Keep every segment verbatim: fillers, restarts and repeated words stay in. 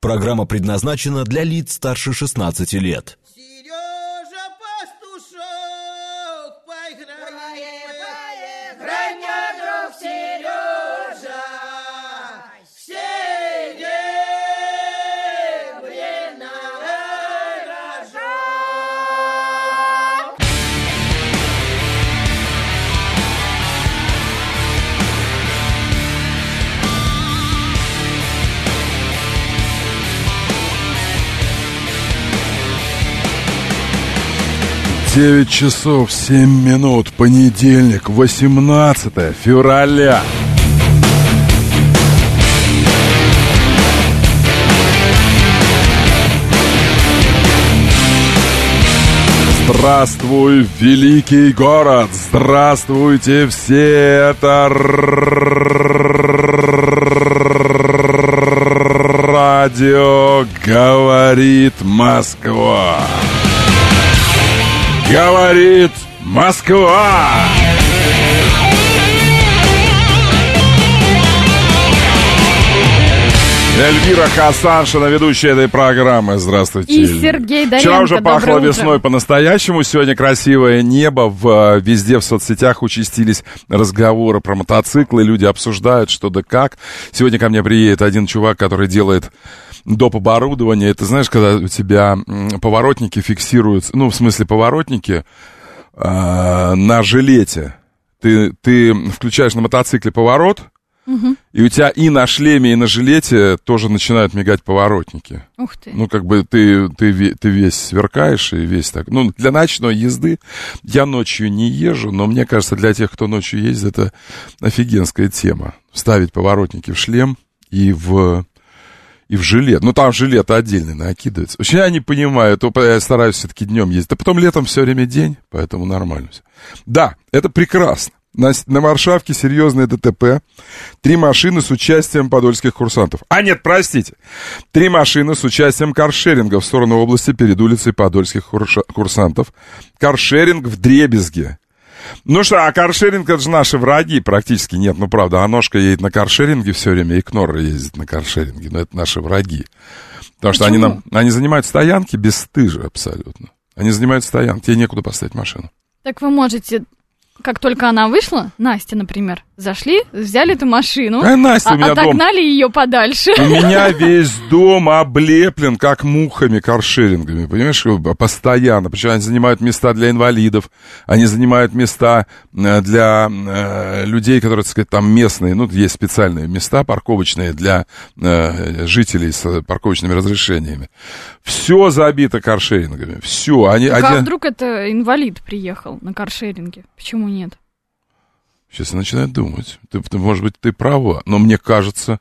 Программа предназначена для лиц старше шестнадцати лет. Сережа Пастушок, поиграй, поиграй, мне, друг Сережа, серебряный рожок. девять часов семь минут, понедельник, восемнадцатое февраля. Здравствуй, великий город! Здравствуйте все! Это радио говорит Москва. Говорит Москва! Эльвира Хасаншина, ведущая этой программы. Здравствуйте. И Сергей Доренко. Вчера уже пахло Доброе весной утро. по-настоящему. Сегодня красивое небо. В, везде в соцсетях участились разговоры про мотоциклы. Люди обсуждают, что да как. Сегодня ко мне приедет один чувак, который делает доп. Оборудование. Это, знаешь, когда у тебя поворотники фиксируются, ну, в смысле поворотники э, на жилете. Ты, ты включаешь на мотоцикле поворот, угу. И у тебя и на шлеме, и на жилете тоже начинают мигать поворотники. Ух ты. Ну, как бы ты, ты, ты весь сверкаешь и весь так. Ну, для ночной езды я ночью не езжу, но мне кажется, для тех, кто ночью ездит, это офигенская тема. Вставить поворотники в шлем и в... И в жилет. Ну, там жилет отдельный накидывается. Очень я не понимаю, то я стараюсь все-таки днем ездить. А потом летом все время день, поэтому нормально все. Да, это прекрасно. На, на Варшавке серьезное ДТП. Три машины с участием подольских курсантов. А нет, простите. Три машины с участием каршеринга в сторону области перед улицей подольских курша, курсантов. Каршеринг в дребезге. Ну что, а каршеринг — это же наши враги практически. Нет, ну правда, Аношка едет на каршеринге все время, и Кнорра ездит на каршеринге, но это наши враги. Потому что они, нам, они занимают стоянки бесстыжи абсолютно. Они занимают стоянки, тебе некуда поставить машину. Так вы можете, как только она вышла, Настя, например, зашли, взяли эту машину, а, Настя, а, у меня отогнали дом... ее подальше. У меня весь дом облеплен, как мухами, каршерингами, понимаешь, постоянно. Причем они занимают места для инвалидов, они занимают места для э, людей, которые, так сказать, там местные, ну, есть специальные места парковочные для э, жителей с парковочными разрешениями. Все забито каршерингами, все. Они, Так, один... а вдруг это инвалид приехал на каршеринге? Почему нет? Сейчас я начинаю думать. Ты, ты, может быть, ты права, но мне кажется,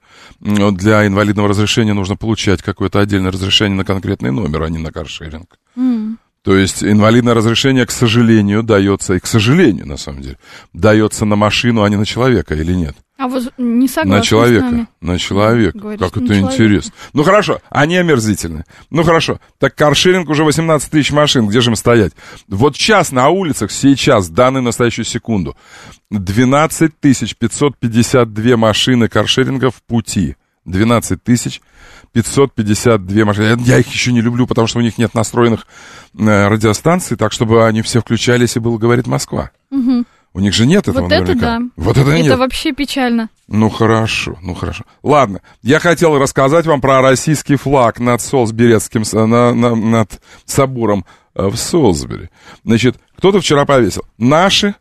для инвалидного разрешения нужно получать какое-то отдельное разрешение на конкретный номер, а не на каршеринг. Mm. То есть инвалидное разрешение, к сожалению, дается, и к сожалению, на самом деле, дается на машину, а не на человека, или нет? А вот не согласна на человека, с нами. на человека. Говоришь, как это человека. интересно. Ну хорошо, они омерзительны. Ну хорошо, так каршеринг уже восемнадцать тысяч машин, где же им стоять? Вот сейчас на улицах, сейчас, в данную настоящую секунду, двенадцать тысяч пятьсот пятьдесят две машины каршеринга в пути. двенадцать тысяч пятьсот пятьдесят две машины. Я их еще не люблю, потому что у них нет настроенных э, радиостанций, так чтобы они все включались и было «Говорит Москва». Угу. У них же нет этого вот наверняка. Это да. Вот это, это нет. Это вообще печально. Ну хорошо, ну хорошо. Ладно, я хотел рассказать вам про российский флаг над Солсберецким, на, на, над собором в Солсбери. Значит, кто-то вчера повесил. Наши,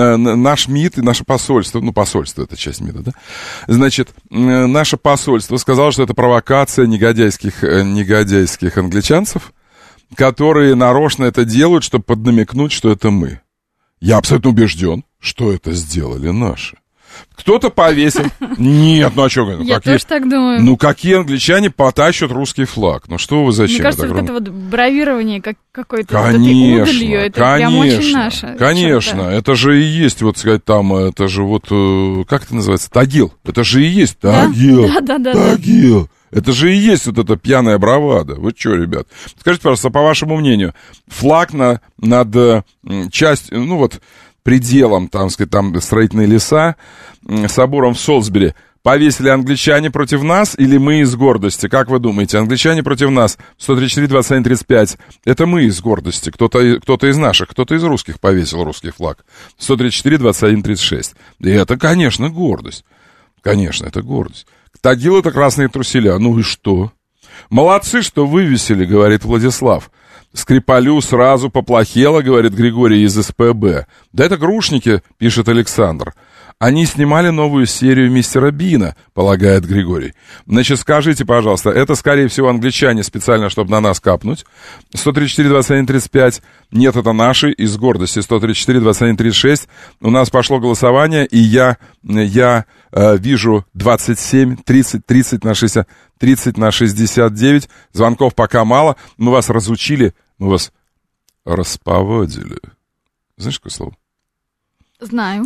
наш МИД и наше посольство, ну посольство это часть МИДа, да? Значит, наше посольство сказало, что это провокация негодяйских, негодяйских англичанцев, которые нарочно это делают, чтобы поднамекнуть, что это мы. Я абсолютно убежден, что это сделали наши. Кто-то повесил. Нет, ну а что? Ну, Я какие, тоже так думаю. Ну какие англичане потащат русский флаг? Ну что вы, зачем? Мне кажется, это вот это вот бравирование как, какое-то конечно, вот этой удалью, это конечно, прям очень наше. Конечно, черта. Это же и есть, вот сказать, там, это же вот, как это называется, Тагил. Это же и есть Тагил. Да, да, да. Тагил. Это же и есть вот эта пьяная бравада. Вы что, ребят? Скажите, пожалуйста, по вашему мнению, флаг на, над э, частью, ну вот, пределом, там, сказать, там строительные леса, э, собором в Солсбери, повесили англичане против нас или мы из гордости? Как вы думаете, англичане против нас? сто тридцать четыре двадцать один тридцать пять. Это мы из гордости. Кто-то, кто-то из наших, кто-то из русских повесил русский флаг. сто тридцать четыре двадцать один тридцать шесть. И это, конечно, гордость. Конечно, это гордость. Тагил — это красные труселя. Ну и что? Молодцы, что вывесили, говорит Владислав. Скрипалю сразу поплохело, говорит Григорий из СПБ. Да это грушники, пишет Александр. Они снимали новую серию Мистера Бина, полагает Григорий. Значит, скажите, пожалуйста, это, скорее всего, англичане специально, чтобы на нас капнуть. сто тридцать четыре двадцать один тридцать пять. Нет, это наши из гордости. сто тридцать четыре двадцать один тридцать шесть. У нас пошло голосование, и я, я э, вижу двадцать семь, тридцать, тридцать на шестьдесят, тридцать на шестьдесят девять. Звонков пока мало. Мы вас разучили, мы вас расповодили. Знаешь, какое слово? Знаю.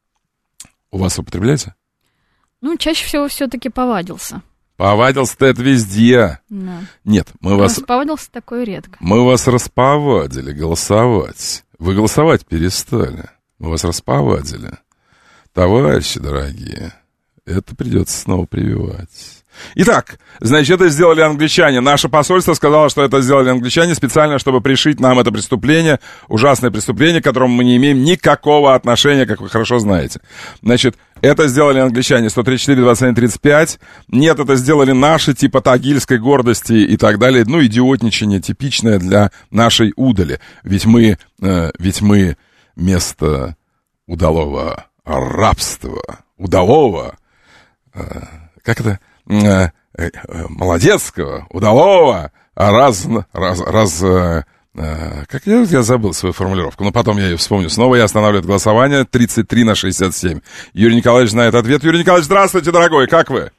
У вас употребляется? Ну, чаще всего все-таки повадился. Повадился-то это везде. Да. Нет, мы вас... Повадился такое редко. Мы вас расповадили голосовать. Вы голосовать перестали. Мы вас расповадили. Товарищи дорогие, это придется снова прививать. Итак, значит, это сделали англичане. Наше посольство сказало, что это сделали англичане специально, чтобы пришить нам это преступление, ужасное преступление, к которому мы не имеем никакого отношения, как вы хорошо знаете. Значит, это сделали англичане. сто тридцать четыре двадцать один тридцать пять. Нет, это сделали наши, типа тагильской гордости и так далее. Ну, идиотничание типичное для нашей удали. Ведь мы, э, ведь мы место удалого рабства, удалого, э, как это... молодецкого, удалого, раз, раз, раз, э, как я, я забыл свою формулировку, но потом я ее вспомню. Снова я останавливаю голосование. Тридцать три на шестьдесят семь. Юрий Николаевич знает ответ. Юрий Николаевич, здравствуйте, дорогой, как вы?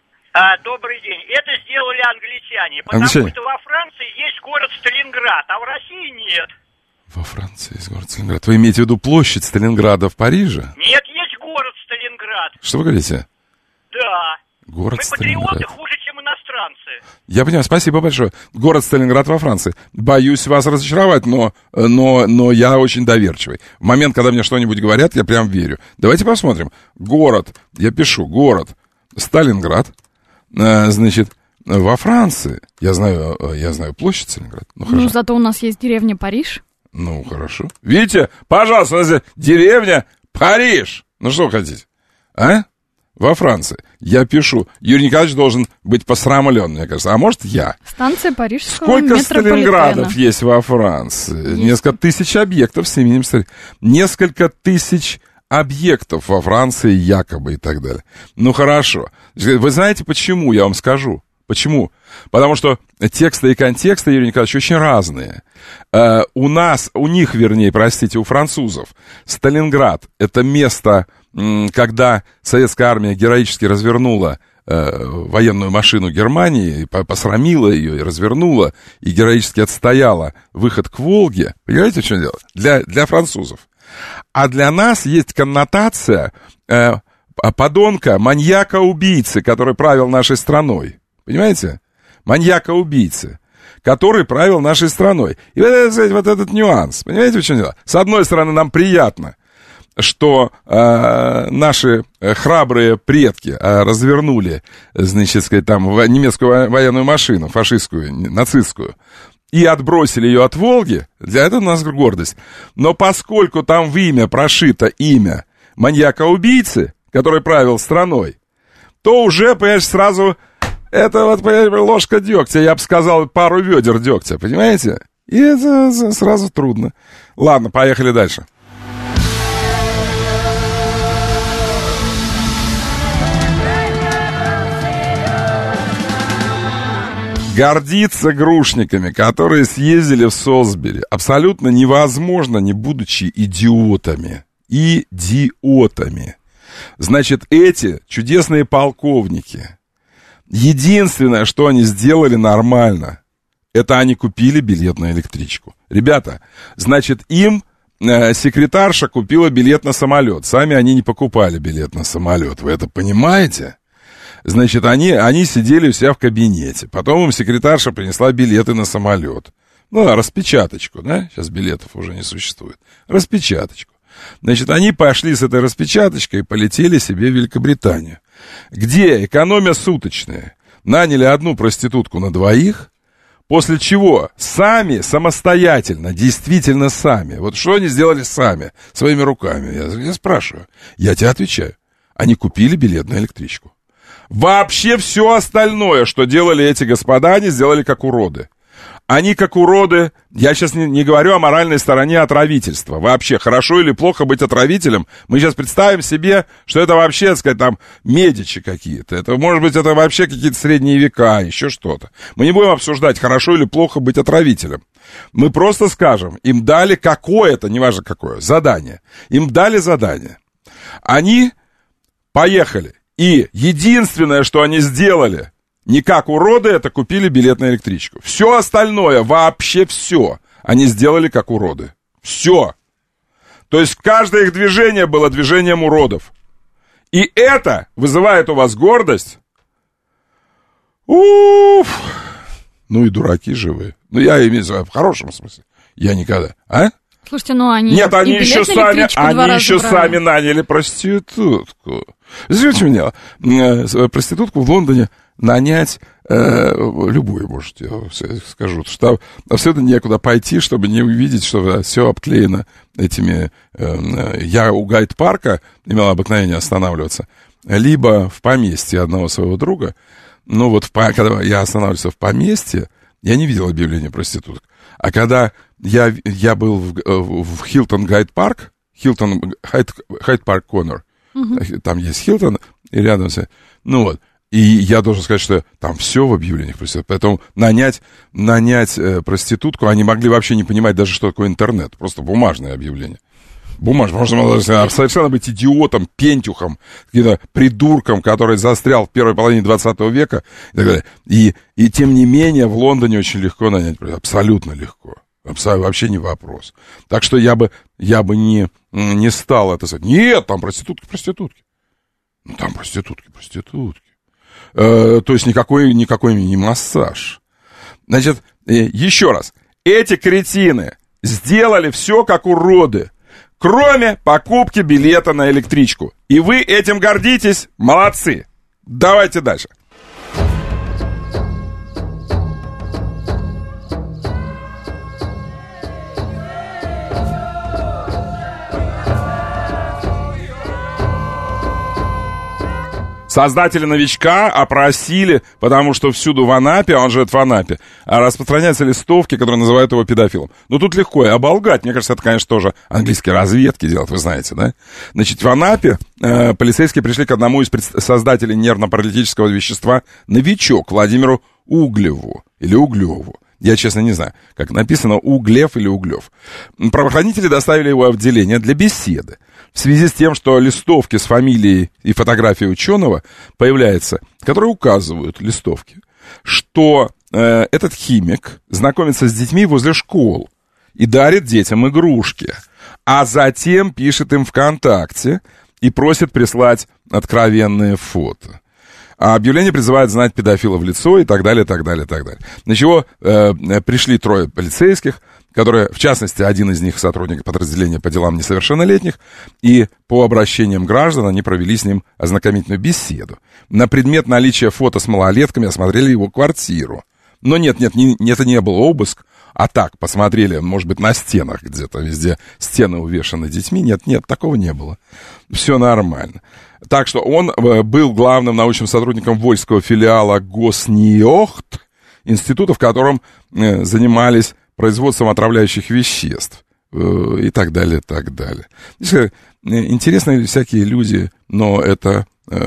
А, добрый день. Это сделали англичане, потому англичане. что во Франции есть город Сталинград, а в России нет. Во Франции есть город Сталинград. Вы имеете в виду площадь Сталинграда в Париже? Нет, есть город Сталинград. Что вы говорите? Да. Город Мы Сталинград. патриоты хуже, чем иностранцы. Я понимаю, спасибо большое. Город Сталинград во Франции. Боюсь вас разочаровать, но, но, но я очень доверчивый. В момент, когда мне что-нибудь говорят, я прям верю. Давайте посмотрим. Город, я пишу, город Сталинград, э, значит, во Франции. Я знаю, я знаю площадь Сталинград. Ну, ну, зато у нас есть деревня Париж. Ну, хорошо. Видите, пожалуйста, деревня Париж. Ну, что вы хотите? А? Во Франции. Я пишу. Юрий Николаевич должен быть посрамлен, мне кажется. А может, я? Станция парижского Сколько метрополитена. Сталинградов есть во Франции? Есть. Несколько тысяч объектов с именем Сталинград. Несколько тысяч объектов во Франции якобы и так далее. Ну, хорошо. Вы знаете, почему? Я вам скажу. Почему? Потому что тексты и контексты, Юрий Николаевич, очень разные. Э, у нас, у них, вернее, простите, у французов, Сталинград — это место, м, когда советская армия героически развернула э, военную машину Германии, посрамила ее и развернула, и героически отстояла выход к Волге. Понимаете, в чем дело? Для, для французов. А для нас есть коннотация э, подонка, маньяка-убийцы, который правил нашей страной. Понимаете? Маньяка-убийцы, который правил нашей страной. И вот, вот этот нюанс. Понимаете, в чем дело? С одной стороны, нам приятно, что э, наши храбрые предки э, развернули, значит, сказать, там, немецкую военную машину, фашистскую, нацистскую, и отбросили ее от Волги. Для этого у нас гордость. Но поскольку там в имя прошито имя маньяка-убийцы, который правил страной, то уже, понимаешь, сразу... Это вот, понимаете, ложка дегтя, я бы сказал, пару ведер дегтя, понимаете? И это сразу трудно. Ладно, поехали дальше. Гордиться грушниками, которые съездили в Солсбери, абсолютно невозможно, не будучи идиотами. Идиотами. Значит, эти чудесные полковники... Единственное, что они сделали нормально, это они купили билет на электричку. Ребята, значит, им э, секретарша купила билет на самолет. Сами они не покупали билет на самолет. Вы это понимаете? Значит, они, они сидели у себя в кабинете. Потом им секретарша принесла билеты на самолет. Ну, распечаточку, да? Сейчас билетов уже не существует. Распечаточку. Значит, они пошли с этой распечаточкой и полетели себе в Великобританию, где экономия суточная. Наняли одну проститутку на двоих, после чего сами, самостоятельно, действительно сами, вот что они сделали сами, своими руками, я, я спрашиваю, я тебе отвечаю, они купили билет на электричку. Вообще все остальное, что делали эти господа, они сделали как уроды. Они как уроды, я сейчас не, не говорю о моральной стороне отравительства. Вообще, хорошо или плохо быть отравителем. Мы сейчас представим себе, что это вообще, так сказать, там, медичи какие-то. Это, может быть, это вообще какие-то средние века, еще что-то. Мы не будем обсуждать, хорошо или плохо быть отравителем. Мы просто скажем, им дали какое-то, неважно какое, задание. Им дали задание. Они поехали. И единственное, что они сделали... Не как уроды, это купили билет на электричку. Все остальное, вообще все, они сделали как уроды. Все. То есть каждое их движение было движением уродов. И это вызывает у вас гордость. Уф. Ну и дураки живые. Ну я имею в виду в хорошем смысле. Я никогда. А? Слушайте, ну они... Нет, они еще сами, они еще сами наняли проститутку. Знаете, у меня проститутку в Лондоне нанять э, любую, может, я скажу, что там абсолютно некуда пойти, чтобы не увидеть, что все обклеено этими... Э, я у Гайд-парка имел обыкновение останавливаться, либо в поместье одного своего друга. Ну вот, в, когда я останавливался в поместье, я не видел объявления проституток. А когда я, я был в, в Хилтон Гайд-парк, Хилтон Гайд-парк Коннор, uh-huh. Там есть Хилтон, и рядом все... Ну вот. И я должен сказать, что там все в объявлениях проституток. Поэтому нанять, нанять э, проститутку, они могли вообще не понимать даже, что такое интернет. Просто бумажное объявление. Бумажное. Можно совершенно быть идиотом, пентюхом, каким-то придурком, который застрял в первой половине двадцатого века и так далее. И, и тем не менее в Лондоне очень легко нанять. Абсолютно легко. Абсолютно, вообще не вопрос. Так что я бы, я бы не, не стал это сказать. Нет, там проститутки, проститутки. Ну там проститутки, проститутки. То есть никакой, никакой не массаж. Значит, еще раз. Эти кретины сделали все как уроды, кроме покупки билета на электричку. И вы этим гордитесь? Молодцы. Давайте дальше. Создатели «Новичка» опросили, потому что всюду в Анапе, он живет в Анапе, распространяются листовки, которые называют его педофилом. Ну, тут легко и оболгать. Мне кажется, это, конечно, тоже английские разведки делают, вы знаете, да? Значит, в Анапе э, полицейские пришли к одному из пред... создателей нервно-паралитического вещества «Новичок» Владимиру Углеву или Углеву. Я, честно, не знаю, как написано, Углев или Углев. Правоохранители доставили его в отделение для беседы. В связи с тем, что листовки с фамилией и фотографией ученого появляются, которые указывают листовки, что э, этот химик знакомится с детьми возле школ и дарит детям игрушки, а затем пишет им ВКонтакте и просит прислать откровенные фото. А объявление призывает знать педофила в лицо и так далее, так далее, так далее. На чего э, пришли трое полицейских, которые, в частности, один из них сотрудник подразделения по делам несовершеннолетних, и по обращениям граждан они провели с ним ознакомительную беседу. На предмет наличия фото с малолетками осмотрели его квартиру. Но нет, нет, не, это не был обыск, а так, посмотрели, может быть, на стенах где-то, везде стены увешаны детьми. Нет, нет, такого не было. Все нормально. Так что он был главным научным сотрудником Вольского филиала Госниохт, института, в котором занимались производством отравляющих веществ и так далее, так далее. Интересные всякие люди, но это,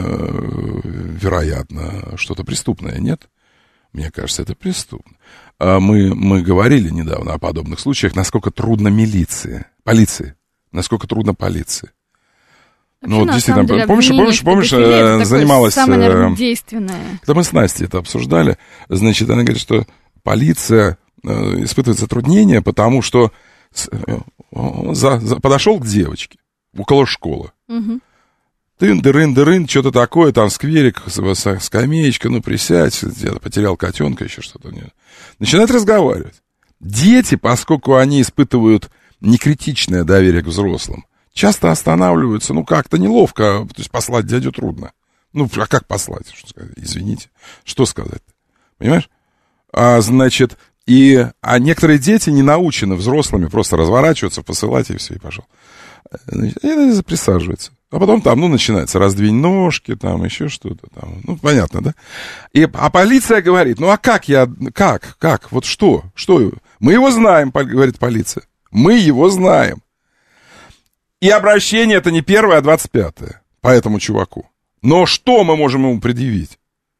вероятно, что-то преступное, нет? Мне кажется, это преступно. Мы, мы говорили недавно о подобных случаях, насколько трудно милиции, полиции, насколько трудно полиции. Вообще, ну, вот действительно, деле, помнишь, помнишь, помнишь, э, занималась... Самое, наверное, действенное. Когда мы с Настей это обсуждали, значит, она говорит, что полиция э, испытывает затруднения, потому что с, э, за, за, подошел к девочке около школы. Угу. Тын-дырын-дырын, что-то такое, там скверик, скамеечка, ну, присядь, где-то потерял котенка, еще что-то. Нет. Начинает разговаривать. Дети, поскольку они испытывают некритичное доверие к взрослым, часто останавливаются, ну, как-то неловко, то есть послать дядю трудно. Ну, а как послать? Что сказать? Извините. Что сказать? Понимаешь? А, значит, и, а некоторые дети не научены взрослыми просто разворачиваться, посылать, и все, и пошел. Значит, и присаживается. А потом там, ну, начинается раздвинь ножки, там, еще что-то там. Ну, понятно, да? И, а полиция говорит, ну, а как я, как, как, вот что, что? Мы его знаем, говорит полиция. Мы его знаем. И обращение это не первое, а двадцать пятое по этому чуваку. Но что мы можем ему предъявить?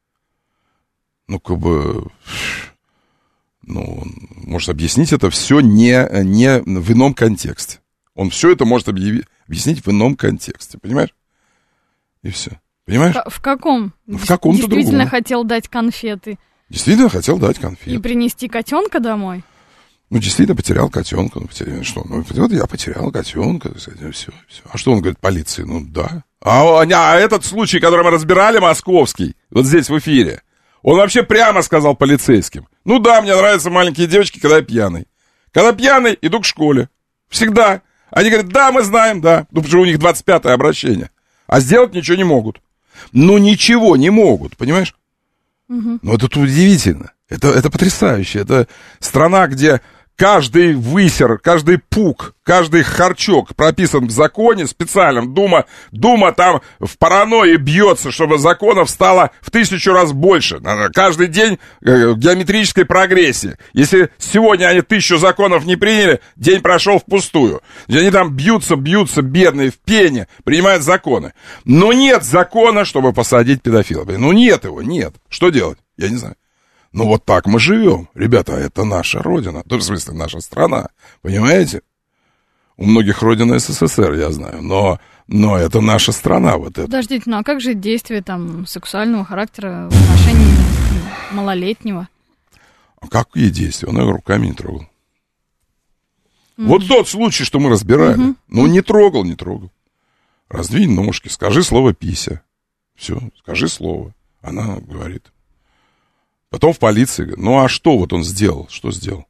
Ну, как бы, ну, он может объяснить это все не, не в ином контексте. Он все это может объяви, объяснить в ином контексте, понимаешь? И все. Понимаешь? В, в каком? В каком-то Действительно другом. хотел дать конфеты. Действительно хотел дать конфеты. И принести котенка домой? Ну, действительно, потерял котенка. Ну, потерял, что? Ну, вот я потерял котенка. Все, все. А что он говорит полиции? Ну, да. А, а этот случай, который мы разбирали, московский, вот здесь в эфире, он вообще прямо сказал полицейским. Ну да, мне нравятся маленькие девочки, когда я пьяный. Когда пьяный, иду к школе. Всегда. Они говорят, да, мы знаем, да. Ну, потому что у них двадцать пятое обращение. А сделать ничего не могут. Ну, ничего не могут, понимаешь? Угу. Ну, это удивительно. Это, это потрясающе. Это страна, где каждый высер, каждый пук, каждый харчок прописан в законе специальном. Дума, Дума там в паранойи бьется, чтобы законов стало в тысячу раз больше. Каждый день в геометрической прогрессии. Если сегодня они тысячу законов не приняли, день прошел впустую. И они там бьются, бьются, бедные, в пене, принимают законы. Но нет закона, чтобы посадить педофила. Ну нет его, нет. Что делать? Я не знаю. Ну, вот так мы живем. Ребята, это наша родина. В смысле, наша страна. Понимаете? У многих родина СССР, я знаю. Но, но это наша страна. Вот это. Подождите, ну а как же действия там сексуального характера в отношении малолетнего? А какие действия? Он его руками не трогал. Mm-hmm. Вот тот случай, что мы разбирали. Mm-hmm. Ну, не трогал, не трогал. Раздвинь ножки, скажи слово «пися». Все, скажи слово. Она говорит... Потом в полиции говорят, ну а что вот он сделал? Что сделал?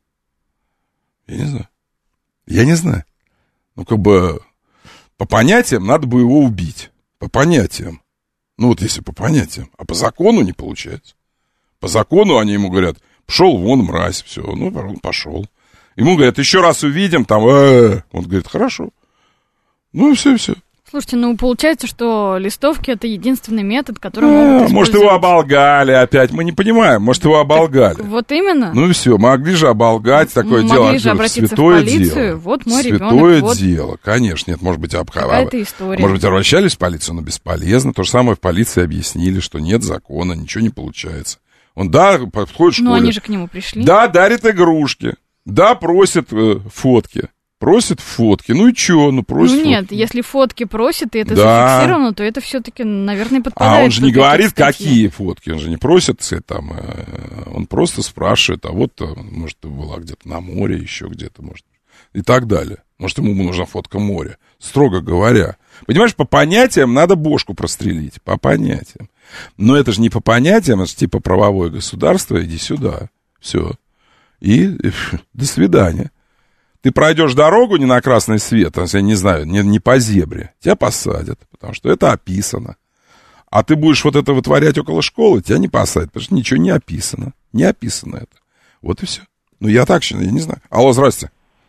Я не знаю. Я не знаю. Ну, как бы, по понятиям надо бы его убить. По понятиям. Ну, вот если по понятиям. А по закону не получается. По закону они ему говорят, пошел вон, мразь, все. Ну, он пошел. Ему говорят, еще раз увидим, там, э-э-э. Он говорит, хорошо. Ну, и все, и все. Слушайте, ну, получается, что листовки — это единственный метод, который а, могут использовать. Может, его оболгали опять, мы не понимаем. Может, его оболгали. Так, вот именно. Ну, и все, могли же оболгать, такое могли дело. Могли же обратиться святое в полицию, дело. Вот мой святое ребенок. Святое вот дело, конечно. Нет, может быть, обхавали. Какая-то история. Может быть, обращались в полицию, но бесполезно. То же самое в полиции объяснили, что нет закона, ничего не получается. Он, да, подходит в школе. Но они же к нему пришли. Да, дарит игрушки. Да, просит э, фотки. Просит фотки. Ну и чё? Ну, просит ну нет, фотки. Если фотки просит, и это да. зафиксировано, то это все-таки, наверное, подпадает. А он же не говорит, статьи. какие фотки. Он же не просит, там, э, он просто спрашивает, а вот, может, ты была где-то на море, еще где-то, может, и так далее. Может, ему нужна фотка моря. Строго говоря. Понимаешь, по понятиям надо бошку прострелить. По понятиям. Но это же не по понятиям, это же типа правовое государство, иди сюда. Все. И, и до свидания. Ты пройдешь дорогу не на красный свет, я не знаю, не, не по зебре, тебя посадят, потому что это описано. А ты будешь вот это вытворять около школы, тебя не посадят, потому что ничего не описано. Не описано это. Вот и все. Ну, я так считаю, я не знаю. Алло, здрасте.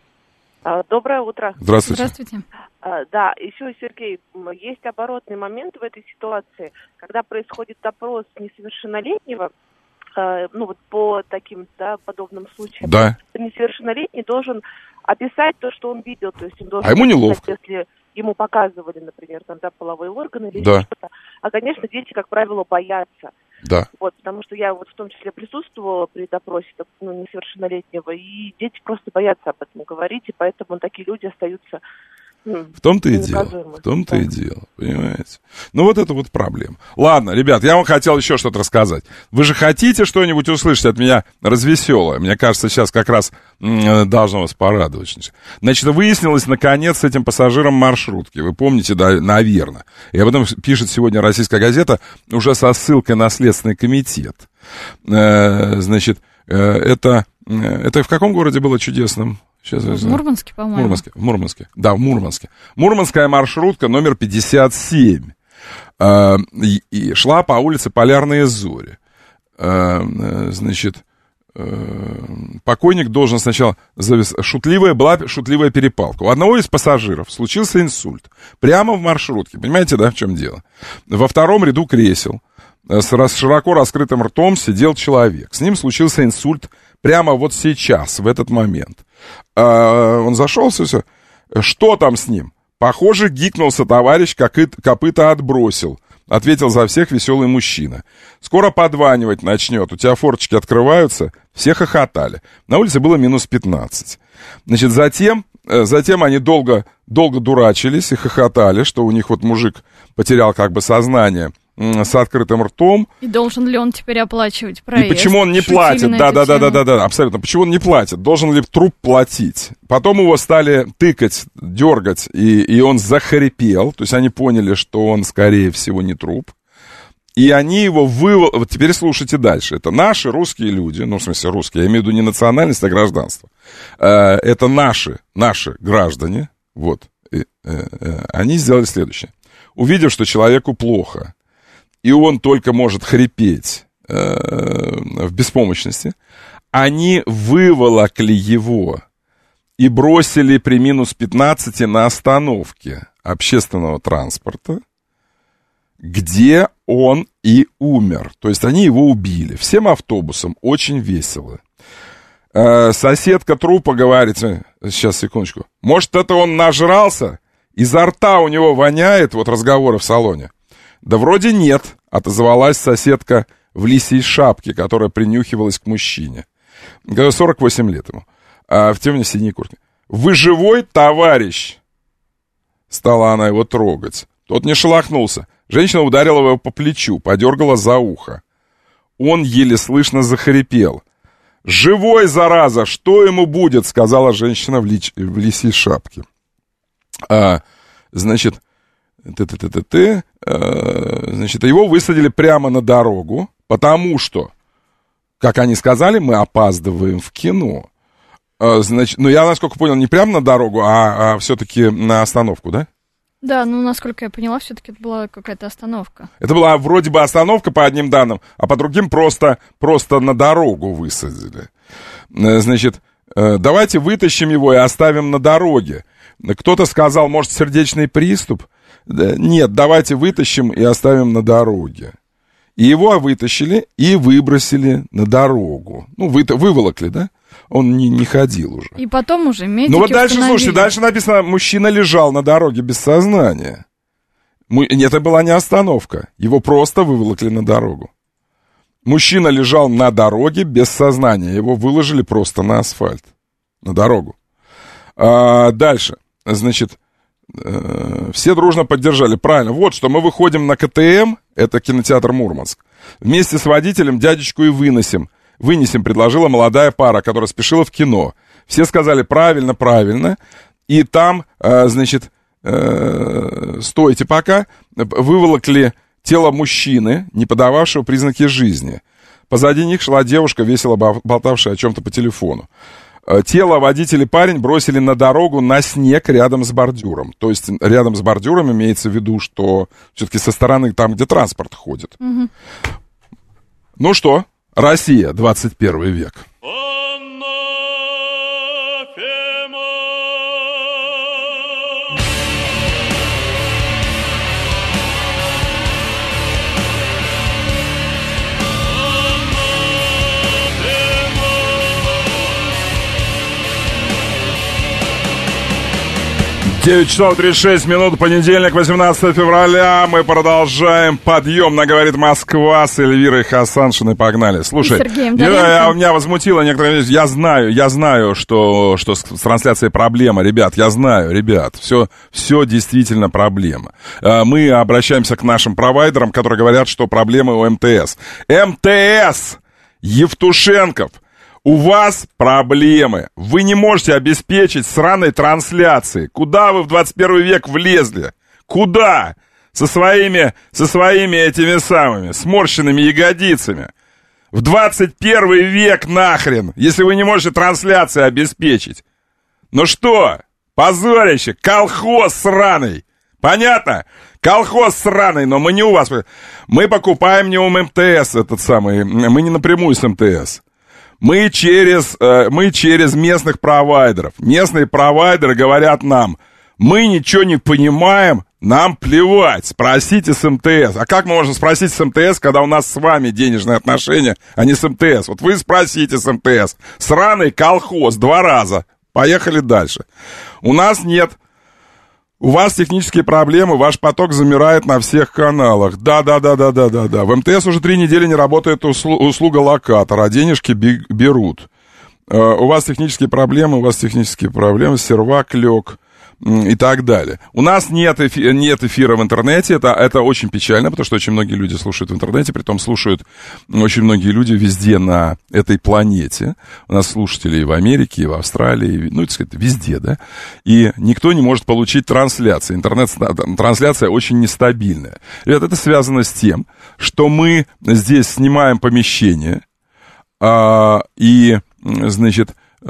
Доброе утро. Здравствуйте. Здравствуйте. Да, еще, Сергей, есть оборотный момент в этой ситуации, когда происходит допрос несовершеннолетнего, ну вот по таким, да, подобным случаям. Да. Несовершеннолетний должен описать то, что он видел, то есть он должен... А ему описать, неловко. Если ему показывали, например, там, да, половые органы или да. что-то. А, конечно, дети, как правило, боятся. Да. Вот, потому что я вот в том числе присутствовала при допросе, ну, несовершеннолетнего, и дети просто боятся об этом говорить, и поэтому такие люди остаются... В том-то и дело, в том-то и дело, понимаете? Ну, вот это вот проблема. Ладно, ребят, я вам хотел еще что-то рассказать. Вы же хотите что-нибудь услышать от меня развеселое? Мне кажется, сейчас как раз м- должно вас порадовать. Значит, выяснилось, наконец, с этим пассажиром маршрутки. Вы помните, да, наверное. И об этом пишет сегодня «Российская газета» уже со ссылкой на Следственный комитет. Э, значит, э, это, э, это в каком городе было чудесном? Сейчас, В Мурманске, по-моему. В Мурманске, в Мурманске. Да, в Мурманске. Мурманская маршрутка номер пятьдесят семь. Э, и, и шла по улице Полярные Зори. Э, значит, э, покойник должен сначала... Завис... Шутливая была шутливая перепалка. У одного из пассажиров случился инсульт. Прямо в маршрутке. Понимаете, да, в чем дело? Во втором ряду кресел с широко раскрытым ртом сидел человек. С ним случился инсульт прямо вот сейчас, в этот момент. А, он зашелся, все. Что там с ним? Похоже, гикнулся товарищ, копыта отбросил. Ответил за всех веселый мужчина. Скоро подванивать начнет. У тебя форточки открываются. Все хохотали. На улице было минус пятнадцать. Значит, затем, затем они долго, долго дурачились и хохотали, что у них вот мужик потерял как бы сознание с открытым ртом. И должен ли он теперь оплачивать проезд? И почему он не Шутили платит? на Да, эту да, да, тему. да, да, да, абсолютно. Почему он не платит? Должен ли труп платить? Потом его стали тыкать, дергать, и, и он захрипел. То есть они поняли, что он, скорее всего, не труп. И они его вывели... Вот теперь слушайте дальше. Это наши русские люди, ну, в смысле русские, я имею в виду не национальность, а гражданство. Это наши, наши граждане, вот. И, они сделали следующее. Увидев, что человеку плохо, и он только может хрипеть э, в беспомощности, они выволокли его и бросили при минус пятнадцати на остановке общественного транспорта, где он и умер. То есть они его убили. Всем автобусом очень весело. Э, соседка трупа говорит, сейчас, секундочку, может, это он нажрался? Изо рта у него воняет, вот разговоры в салоне. Да вроде нет, отозвалась соседка в лисьей шапке, которая принюхивалась к мужчине. сорок восемь лет ему, а в темно-синей куртке. Вы живой, товарищ? Стала она его трогать. Тот не шелохнулся. Женщина ударила его по плечу, подергала за ухо. Он еле слышно захрипел. «Живой, зараза! Что ему будет?» — сказала женщина в, лич... в лисьей шапке. А, значит... Т-т-т-т-т, э, значит, его высадили прямо на дорогу, потому что, как они сказали, мы опаздываем в кино. Э, значит, ну, я, насколько понял, не прямо на дорогу, а, а все-таки на остановку, да? Да, ну, насколько я поняла, все-таки это была какая-то остановка. Это была вроде бы остановка по одним данным, а по другим просто, просто на дорогу высадили. Э, значит, э, давайте вытащим его и оставим на дороге. Кто-то сказал, может, сердечный приступ? Нет, давайте вытащим и оставим на дороге. И его вытащили и выбросили на дорогу. Ну, вы, выволокли, да? Он не, не ходил уже. И потом уже медики Ну вот дальше, установили. слушайте, дальше написано, мужчина лежал на дороге без сознания. Это была не остановка. Его просто выволокли на дорогу. Мужчина лежал на дороге без сознания. Его выложили просто на асфальт. На дорогу. А, дальше. Значит... Все дружно поддержали. Правильно. Вот что, мы выходим на ка тэ эм, это кинотеатр Мурманск. Вместе с водителем дядечку и выносим. Вынесем, предложила молодая пара, которая спешила в кино. Все сказали правильно, правильно. И там, значит, стойте пока, выволокли тело мужчины, не подававшего признаки жизни. Позади них шла девушка, весело болтавшая о чем-то по телефону. Тело водителя парень бросили на дорогу на снег рядом с бордюром. То есть рядом с бордюром имеется в виду, что все-таки со стороны там, где транспорт ходит. Угу. Ну что, Россия, двадцать первый век. девять часов тридцать шесть минут, понедельник, восемнадцатое февраля. Мы продолжаем подъем на «Говорит Москва» с Эльвирой Хасаншиной. Погнали. Слушай, я, я, меня возмутило некоторые вещи. Я знаю, я знаю, что, что с, с трансляцией проблема. Ребят, я знаю, ребят, все, все действительно проблема. Мы обращаемся к нашим провайдерам, которые говорят, что проблемы у эм тэ эс. эм тэ эс! Евтушенков! У вас проблемы. Вы не можете обеспечить сраной трансляции. Куда вы в двадцать первый век влезли? Куда? Со своими, со своими этими самыми сморщенными ягодицами. В двадцать первый век нахрен, если вы не можете трансляции обеспечить. Ну что, позорище, колхоз сраный. Понятно? Колхоз сраный, но мы не у вас. Мы покупаем не у МТС этот самый, мы не напрямую с МТС. Мы через, мы через местных провайдеров. Местные провайдеры говорят нам, мы ничего не понимаем, нам плевать, спросите с МТС. А как мы можем спросить с МТС, когда у нас с вами денежные отношения, а не с МТС? Вот вы спросите с МТС. Сраный колхоз два раза. Поехали дальше. У нас нет. У вас технические проблемы, ваш поток замирает на всех каналах. Да-да-да-да-да-да-да. В МТС уже три недели не работает услу- услуга локатор, а денежки би- берут. Uh, у вас технические проблемы, у вас технические проблемы, сервак лег и так далее. У нас нет, эфи- нет эфира в интернете, это, это очень печально, потому что очень многие люди слушают в интернете, притом слушают очень многие люди везде на этой планете. У нас слушатели и в Америке, и в Австралии, ну, так сказать, везде, да. И никто не может получить трансляции. Интернет-трансляция очень нестабильная. Ребята, это связано с тем, что мы здесь снимаем помещение, а, и, значит,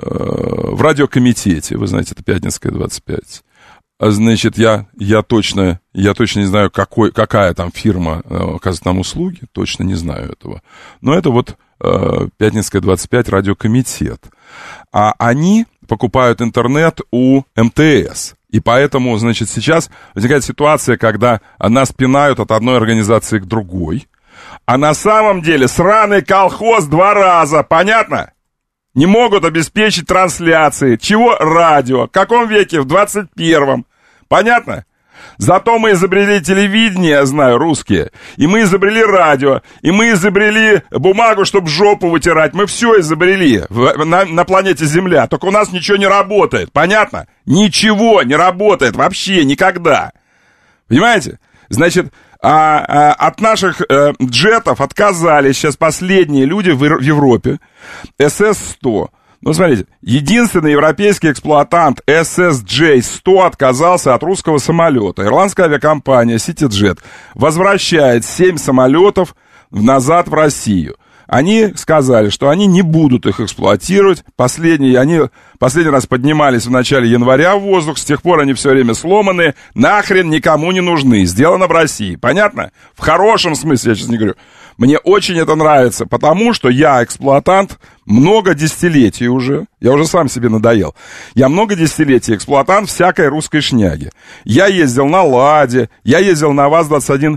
в радиокомитете, вы знаете, это Пятницкая, двадцать пять. Значит, я, я, точно, я точно не знаю, какой, какая там фирма оказывает нам услуги, точно не знаю этого. Но это вот Пятницкая, двадцать пять, радиокомитет. А они покупают интернет у МТС. И поэтому, значит, сейчас возникает ситуация, когда нас пинают от одной организации к другой. А на самом деле сраный колхоз два раза, понятно? Не могут обеспечить трансляции. Чего радио? В каком веке? В двадцать первом. Понятно? Зато мы изобрели телевидение, я знаю, русские. И мы изобрели радио. И мы изобрели бумагу, чтобы жопу вытирать. Мы все изобрели в, на, на планете Земля. Только у нас ничего не работает. Понятно? Ничего не работает вообще никогда. Понимаете? Значит... А, а от наших э, джетов отказались сейчас последние люди в, в Европе. эс эс сто. Ну, смотрите, единственный европейский эксплуатант эс эс джей сто отказался от русского самолета. Ирландская авиакомпания CityJet возвращает семь самолетов назад в Россию. Они сказали, что они не будут их эксплуатировать. Последние, они последний раз поднимались в начале января в воздух, с тех пор они все время сломаны, нахрен никому не нужны. Сделано в России. Понятно? В хорошем смысле, я сейчас не говорю. Мне очень это нравится, потому что я эксплуатант много десятилетий уже. Я уже сам себе надоел. Я много десятилетий эксплуатант всякой русской шняги. Я ездил на «Ладе», я ездил на ВАЗ двадцать один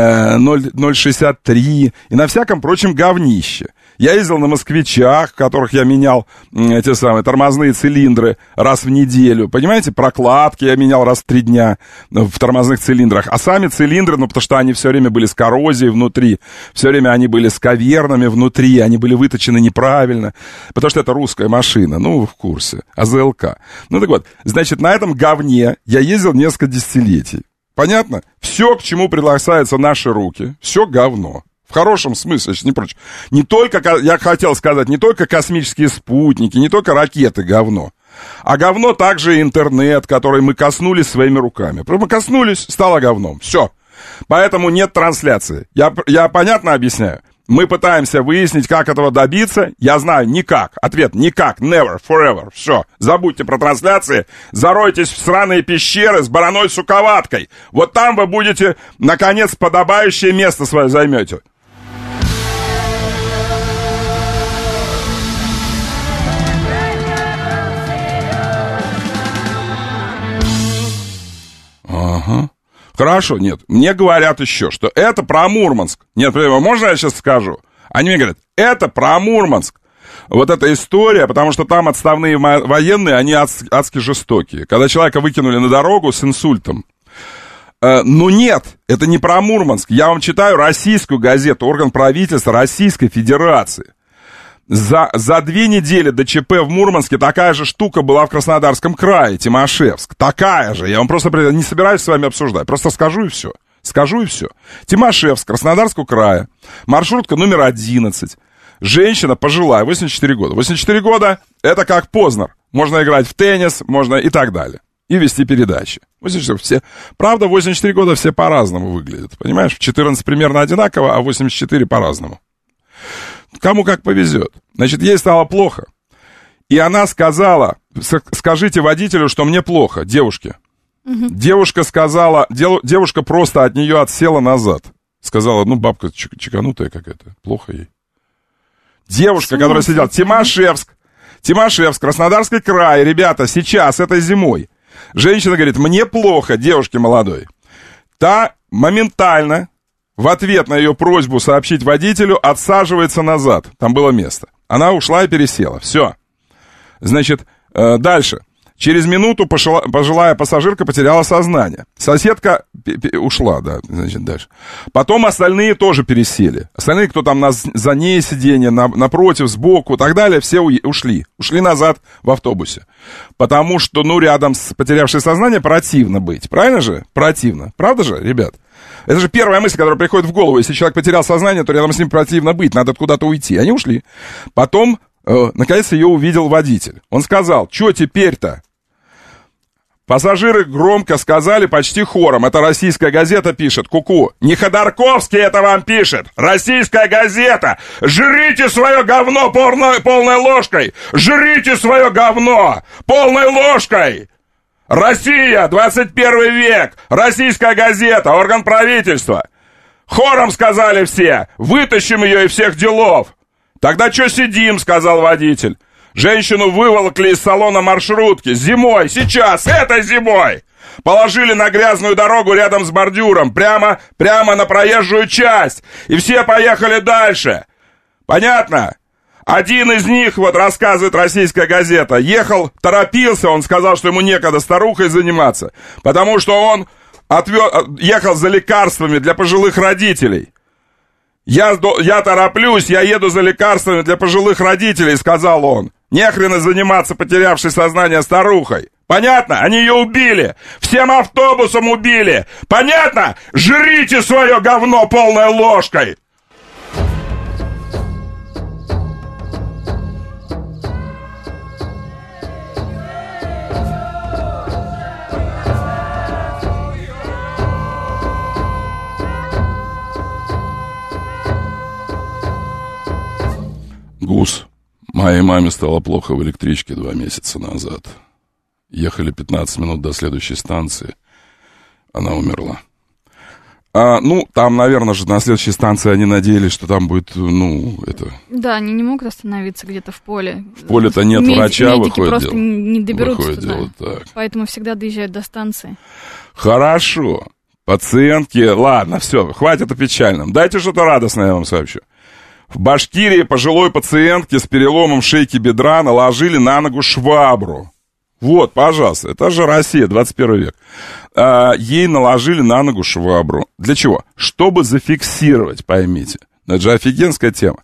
ноль шестьдесят три и на всяком прочем говнище. Я ездил на москвичах, в которых я менял эти самые тормозные цилиндры раз в неделю. Понимаете, прокладки я менял раз в три дня в тормозных цилиндрах. А сами цилиндры, ну, потому что они все время были с коррозией внутри, все время они были с кавернами внутри, они были выточены неправильно, потому что это русская машина, ну, вы в курсе, АЗЛК. Ну, так вот, значит, на этом говне я ездил несколько десятилетий. Понятно? Все, к чему приглашаются наши руки, все говно. В хорошем смысле, не прочь. Не только, я хотел сказать, не только космические спутники, не только ракеты говно, а говно также интернет, который мы коснулись своими руками. Мы коснулись, стало говном. Все. Поэтому нет трансляции. Я, я понятно объясняю? Мы пытаемся выяснить, как этого добиться. Я знаю, никак. Ответ, никак. Never, forever. Все. Забудьте про трансляции. Заройтесь в сраные пещеры с бараной суковаткой. Вот там вы будете, наконец, подобающее место свое займете. Ага. Хорошо, нет. Мне говорят еще, что это про Мурманск. Нет, можно я сейчас скажу? Они мне говорят, это про Мурманск. Вот эта история, потому что там отставные военные, они адски жестокие. Когда человека выкинули на дорогу с инсультом. Э, ну нет, это не про Мурманск. Я вам читаю российскую газету, орган правительства Российской Федерации. За, за две недели до ЧП в Мурманске такая же штука была в Краснодарском крае, Тимашевск. Такая же. Я вам просто не собираюсь с вами обсуждать. Просто скажу и все. Скажу и все. Тимашевск, Краснодарского края. Маршрутка номер одиннадцать. Женщина пожилая, восемьдесят четыре года. восемьдесят четыре года это как Познер. Можно играть в теннис, можно и так далее. И вести передачи. восемьдесят четыре, все, правда, в восемьдесят четыре года все по-разному выглядят. Понимаешь? В четырнадцать примерно одинаково, а в восемьдесят четыре по-разному. Кому как повезет. Значит, ей стало плохо. И она сказала, скажите водителю, что мне плохо, девушке. Угу. Девушка сказала, дев, девушка просто от нее отсела назад. Сказала, ну, бабка чеканутая какая-то, плохо ей. Девушка, Смотрите. которая сидела, Тимошевск, Тимошевск, Краснодарский край, ребята, сейчас, этой зимой. Женщина говорит, мне плохо, девушке молодой. Та моментально, в ответ на ее просьбу сообщить водителю, отсаживается назад. Там было место. Она ушла и пересела. Все. Значит, э, дальше. Через минуту пошла, пожилая пассажирка потеряла сознание. Соседка п- п- ушла, да, значит, дальше. Потом остальные тоже пересели. Остальные, кто там на, за ней сиденье, на, напротив, сбоку и так далее, все у, ушли. Ушли назад в автобусе. Потому что, ну, рядом с потерявшей сознание противно быть. Правильно же? Противно. Правда же, ребят? Это же первая мысль, которая приходит в голову. Если человек потерял сознание, то рядом с ним противно быть. Надо куда-то уйти. Они ушли. Потом, э, наконец, ее увидел водитель. Он сказал, что теперь-то? Пассажиры громко сказали почти хором. Это российская газета пишет. Ку-ку. Не Ходорковский это вам пишет. Российская газета. Жрите свое говно полной, полной ложкой. Жрите свое говно полной ложкой. Россия, двадцать первый век. Российская газета, орган правительства. Хором сказали все. Вытащим ее из всех делов. Тогда что сидим, сказал водитель. Женщину выволокли из салона маршрутки. Зимой, сейчас, этой зимой. Положили на грязную дорогу рядом с бордюром. Прямо, прямо на проезжую часть. И все поехали дальше. Понятно? Один из них, вот рассказывает российская газета, ехал, торопился, он сказал, что ему некогда старухой заниматься. Потому что он отвез, ехал за лекарствами для пожилых родителей. Я, я тороплюсь, я еду за лекарствами для пожилых родителей, сказал он. Нехрена заниматься потерявшей сознание старухой. Понятно? Они ее убили. Всем автобусом убили. Понятно? Жрите свое говно полной ложкой. Гус. Моей маме стало плохо в электричке два месяца назад. Ехали пятнадцать минут до следующей станции. Она умерла. А, ну, там, наверное же, на следующей станции они надеялись, что там будет, ну, это... Да, они не могут остановиться где-то в поле. В поле-то нет Меди- врача, медики выходит просто дело. не доберутся выходит туда. дело так. Поэтому всегда доезжают до станции. Хорошо. Пациентки... Ладно, все, хватит о печальном. Дайте что-то радостное, я вам сообщу. В Башкирии пожилой пациентке с переломом шейки бедра наложили на ногу швабру. Вот, пожалуйста, это же Россия, двадцать первый век. А, ей наложили на ногу швабру. Для чего? Чтобы зафиксировать, поймите. Это же офигенская тема.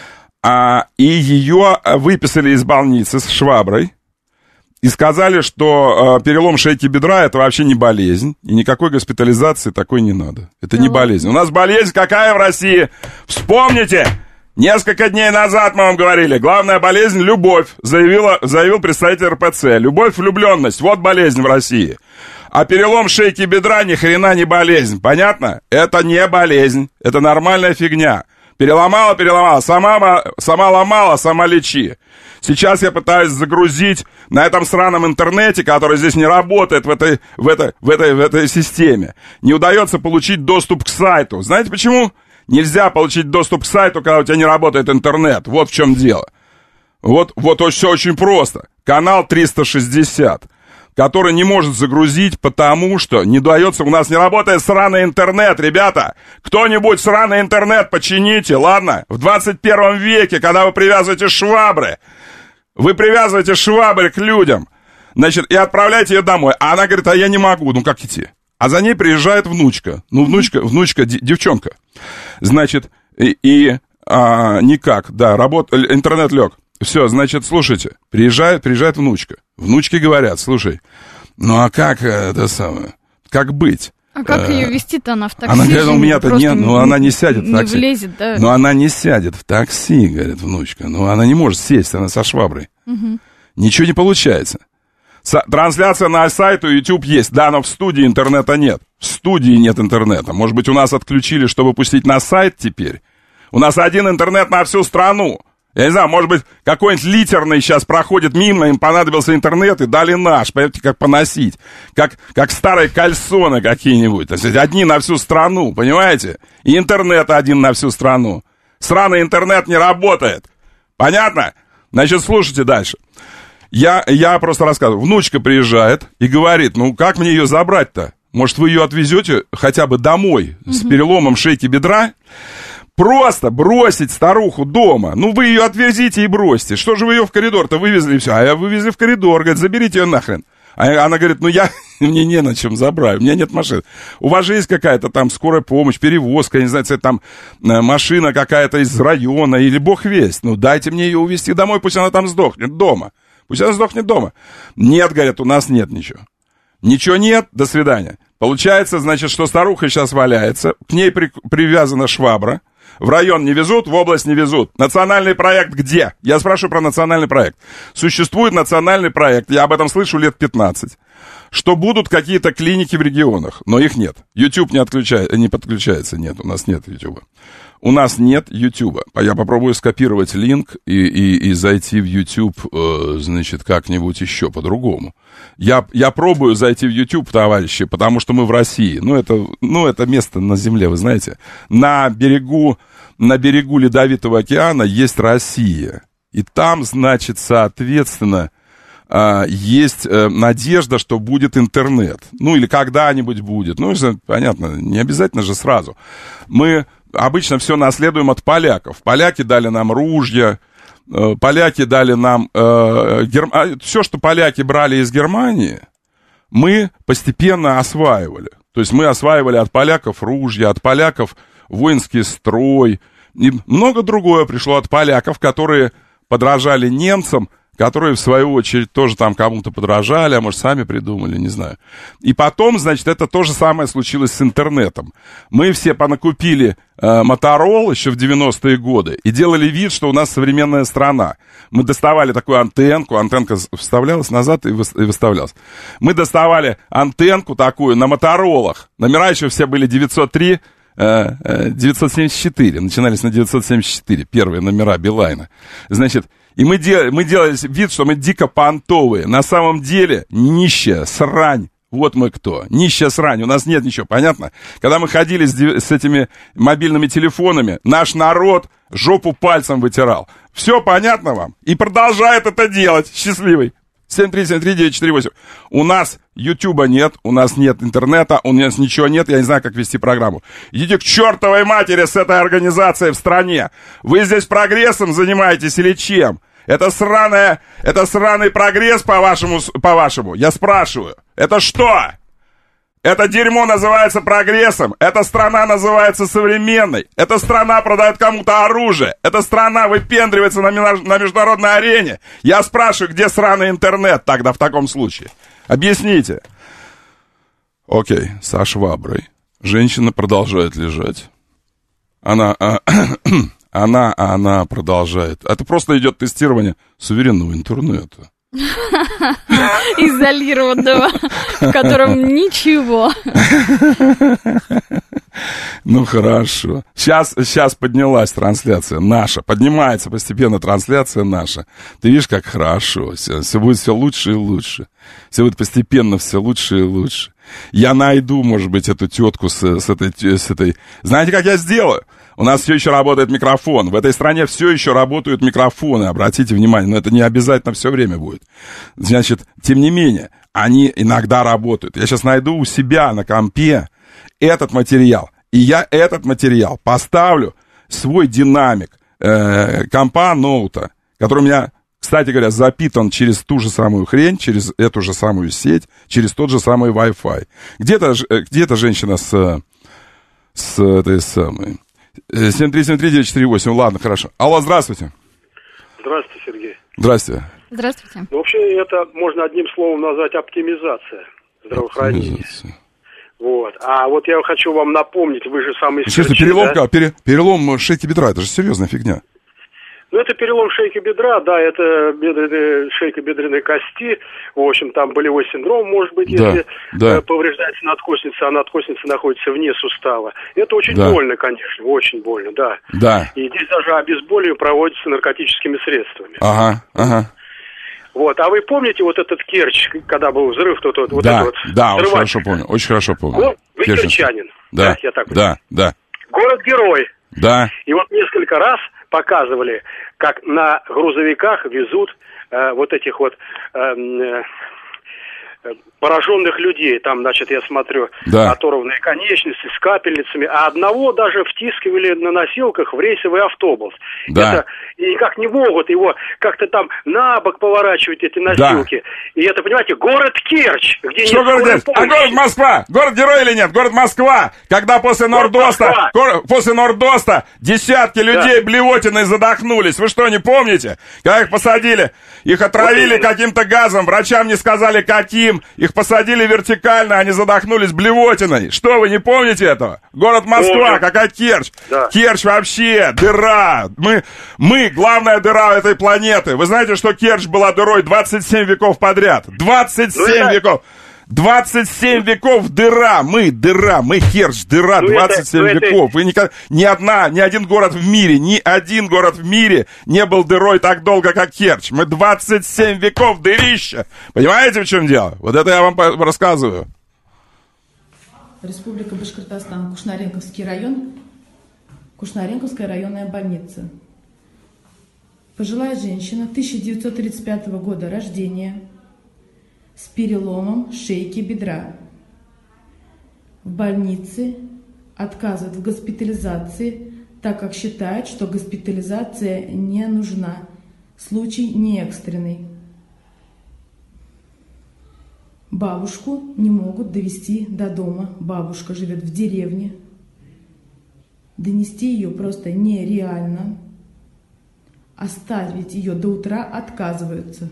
А, и ее выписали из больницы с шваброй. И сказали, что э, перелом шейки бедра это вообще не болезнь. И никакой госпитализации такой не надо. Это да не ладно. Болезнь. У нас болезнь какая в России? Вспомните! Несколько дней назад мы вам говорили, главная болезнь – любовь, заявила, заявил представитель эр пэ цэ. Любовь, влюбленность – вот болезнь в России. А перелом шейки бедра ни хрена не болезнь, понятно? Это не болезнь, это нормальная фигня. Переломала, переломала, сама, сама ломала, сама лечи. Сейчас я пытаюсь загрузить на этом сраном интернете, который здесь не работает в этой, в этой, в этой, в этой системе. Не удается получить доступ к сайту. Знаете почему? Нельзя получить доступ к сайту, когда у тебя не работает интернет. Вот в чем дело. Вот, вот все очень просто. Канал триста шестьдесят, который не может загрузить, потому что не дается, у нас не работает сраный интернет, ребята. Кто-нибудь сраный интернет почините, ладно? В двадцать первом веке, когда вы привязываете швабры, вы привязываете швабры к людям, значит, и отправляете ее домой. А она говорит, а я не могу. Ну как идти? А за ней приезжает внучка. Ну, внучка, внучка, девчонка. Значит, и, и а, никак, да, работ, интернет лег. Все, значит, слушайте, приезжает, приезжает внучка. Внучки говорят, слушай, ну а как это самое, как быть? А как ее вести-то она в такси? Она говорит, у меня-то нет, ну она не сядет в такси. Не влезет, да? Ну она не сядет в такси, говорит внучка. Ну она не может сесть, она со шваброй. Угу. Ничего не получается. С- трансляция на сайту YouTube есть, да, но в студии интернета нет. В студии нет интернета. Может быть, у нас отключили, чтобы пустить на сайт теперь? У нас один интернет на всю страну. Я не знаю, может быть, какой-нибудь литерный сейчас проходит мимо, им понадобился интернет, и дали наш, понимаете, как поносить. Как, как старые кальсоны какие-нибудь. То есть одни на всю страну, понимаете? И интернет один на всю страну. Сраный интернет не работает. Понятно? Значит, слушайте дальше. Я, я просто рассказываю. Внучка приезжает и говорит, ну как мне ее забрать-то? Может, вы ее отвезете хотя бы домой mm-hmm. с переломом шейки бедра? Просто бросить старуху дома. Ну, вы ее отвезите и бросьте. Что же вы ее в коридор-то вывезли и все? А я вывезли в коридор. Говорит, заберите ее нахрен. А она говорит, ну, я, мне не на чем забрать. У меня нет машины. У вас же есть какая-то там скорая помощь, перевозка, я не знаю, там машина какая-то из района или бог весть. Ну, дайте мне ее увезти домой, пусть она там сдохнет дома. Пусть она сдохнет дома. Нет, говорят, у нас нет ничего. Ничего нет, до свидания. Получается, значит, что старуха сейчас валяется, к ней при, привязана швабра. В район не везут, в область не везут. Национальный проект где? Я спрашиваю про национальный проект. Существует национальный проект, я об этом слышу лет пятнадцать, что будут какие-то клиники в регионах, но их нет. YouTube не, отключает, не подключается, нет, у нас нет YouTube. У нас нет YouTube. Я попробую скопировать линк и, и, и зайти в YouTube, э, значит, как-нибудь еще по-другому. Я, я пробую зайти в YouTube, товарищи, потому что мы в России. Ну это, ну, это место на земле, вы знаете. На берегу, на берегу Ледовитого океана есть Россия. И там, значит, соответственно, э, есть э, надежда, что будет интернет. Ну, или когда-нибудь будет. Ну, понятно, не обязательно же сразу. Мы... Обычно все наследуем от поляков. Поляки дали нам ружья, э, поляки дали нам... Э, герм... Все, что поляки брали из Германии, мы постепенно осваивали. То есть мы осваивали от поляков ружья, от поляков воинский строй. И много другое пришло от поляков, которые подражали немцам, которые, в свою очередь, тоже там кому-то подражали, а может, сами придумали, не знаю. И потом, значит, это то же самое случилось с интернетом. Мы все понакупили э, Motorola еще в девяностые годы и делали вид, что у нас современная страна. Мы доставали такую антенку, антенка вставлялась назад и выставлялась. Мы доставали антенку такую на Моторолах. Номера еще все были девятьсот три, девятьсот семьдесят четыре. Начинались на девятьсот семьдесят четыре, первые номера Билайна. Значит, и мы, дел, мы делали вид, что мы дико понтовые. На самом деле нищая срань. Вот мы кто. Нищая срань. У нас нет ничего, понятно? Когда мы ходили с, с этими мобильными телефонами, наш народ жопу пальцем вытирал. Все понятно вам? И продолжает это делать. Счастливый. семь три семь три девять четыре восемь. У нас Ютуба нет, у нас нет интернета, у нас ничего нет, я не знаю, как вести программу. Идите к чертовой матери с этой организацией в стране. Вы здесь прогрессом занимаетесь или чем? Это сраная, это сраный прогресс, по-вашему, по-вашему? Я спрашиваю. Это что? Это дерьмо называется прогрессом. Эта страна называется современной. Эта страна продает кому-то оружие. Эта страна выпендривается на, на международной арене. Я спрашиваю, где сраный интернет тогда в таком случае? Объясните. Окей, со шваброй. Женщина продолжает лежать. Она, а, она, она продолжает. Это просто идет тестирование суверенного интернета. Изолированного, в котором ничего. Ну хорошо. Сейчас, сейчас поднялась трансляция наша. Поднимается постепенно трансляция наша. Ты видишь, как хорошо. Все, все будет все лучше и лучше. Все будет постепенно все лучше и лучше. Я найду, может быть, эту тетку с, с, этой, с этой... Знаете, как я сделаю? У нас все еще работает микрофон. В этой стране все еще работают микрофоны. Обратите внимание, но это не обязательно все время будет. Значит, тем не менее, они иногда работают. Я сейчас найду у себя на компе этот материал. И я этот материал поставлю в свой динамик э, компа ноута, который у меня, кстати говоря, запитан через ту же самую хрень, через эту же самую сеть, через тот же самый Wi-Fi. Где-то, где-то женщина с, с этой самой... семь три семь три девять четыре восемь. Ладно, хорошо. Алло, здравствуйте. Здравствуйте, Сергей. Здравствуйте. Здравствуйте. Ну, вообще, это можно одним словом назвать оптимизация здравоохранения. Оптимизация. Вот. А вот я хочу вам напомнить, вы же самый... Честно, перелом, да? пере, перелом шейки бедра, это же серьезная фигня. Ну, это перелом шейки бедра, да, это бедр... шейко-бедренной кости. В общем, там болевой синдром, может быть, да, если да. повреждается надкостница, а надкостница находится вне сустава. Это очень да. больно, конечно, очень больно, да. Да. И здесь даже обезболивание проводится наркотическими средствами. Ага, ага. Вот, а вы помните вот этот Керчь, когда был взрыв, тот, вот, вот да, это вот да, очень взрыватель? хорошо помню, очень хорошо помню. Го... Вы керчанин, да, да, я так да, да. Город-герой. Да. И вот несколько раз показывали, как на грузовиках везут э, вот этих вот э, э, пораженных людей. Там, значит, я смотрю, да. оторванные конечности с капельницами, а одного даже втискивали на носилках в рейсовый автобус. Да. Это, и никак не могут его как-то там на бок поворачивать, эти носилки. Да. И это, понимаете, город Керчь, где что нет город скорой помощи. А город Москва? Город-герой или нет? Город Москва. Когда после Нордоста, гор, после Нордоста десятки людей да. блевотиной задохнулись. Вы что, не помните? Когда их посадили, их отравили вот каким-то газом, врачам не сказали каким. Их посадили вертикально, они задохнулись блевотиной. Что, вы не помните этого? Город Москва, какая Керчь? Да. Керчь вообще дыра. Мы, мы главная дыра этой планеты. Вы знаете, что Керчь была дырой двадцать семь веков подряд? двадцать семь ну, веков. двадцать семь веков дыра. Мы дыра. Мы Керчь дыра. Ну, двадцать семь это, веков. Это... Вы никогда... Ни одна, ни один город в мире, ни один город в мире не был дырой так долго, как Керчь. Мы двадцать семь веков дырища. Понимаете, в чем дело? Вот это я вам рассказываю. Республика Башкортостан, Кушнаренковский район, Кушнаренковская районная больница. Пожилая женщина тысяча девятьсот тридцать пятого года рождения с переломом шейки бедра. В больнице отказывают в госпитализации, так как считают, что госпитализация не нужна. Случай не экстренный. Бабушку не могут довести до дома. Бабушка живет в деревне. Донести ее просто нереально. Оставить ее до утра отказываются.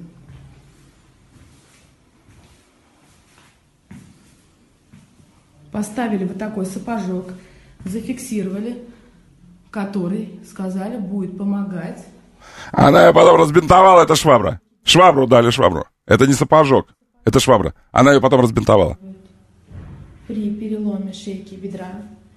Поставили вот такой сапожок, зафиксировали, который, сказали, будет помогать. Она ее потом разбинтовала, это швабра. Швабру дали, швабру. Это не сапожок, это швабра. Она ее потом разбинтовала. При переломе шейки бедра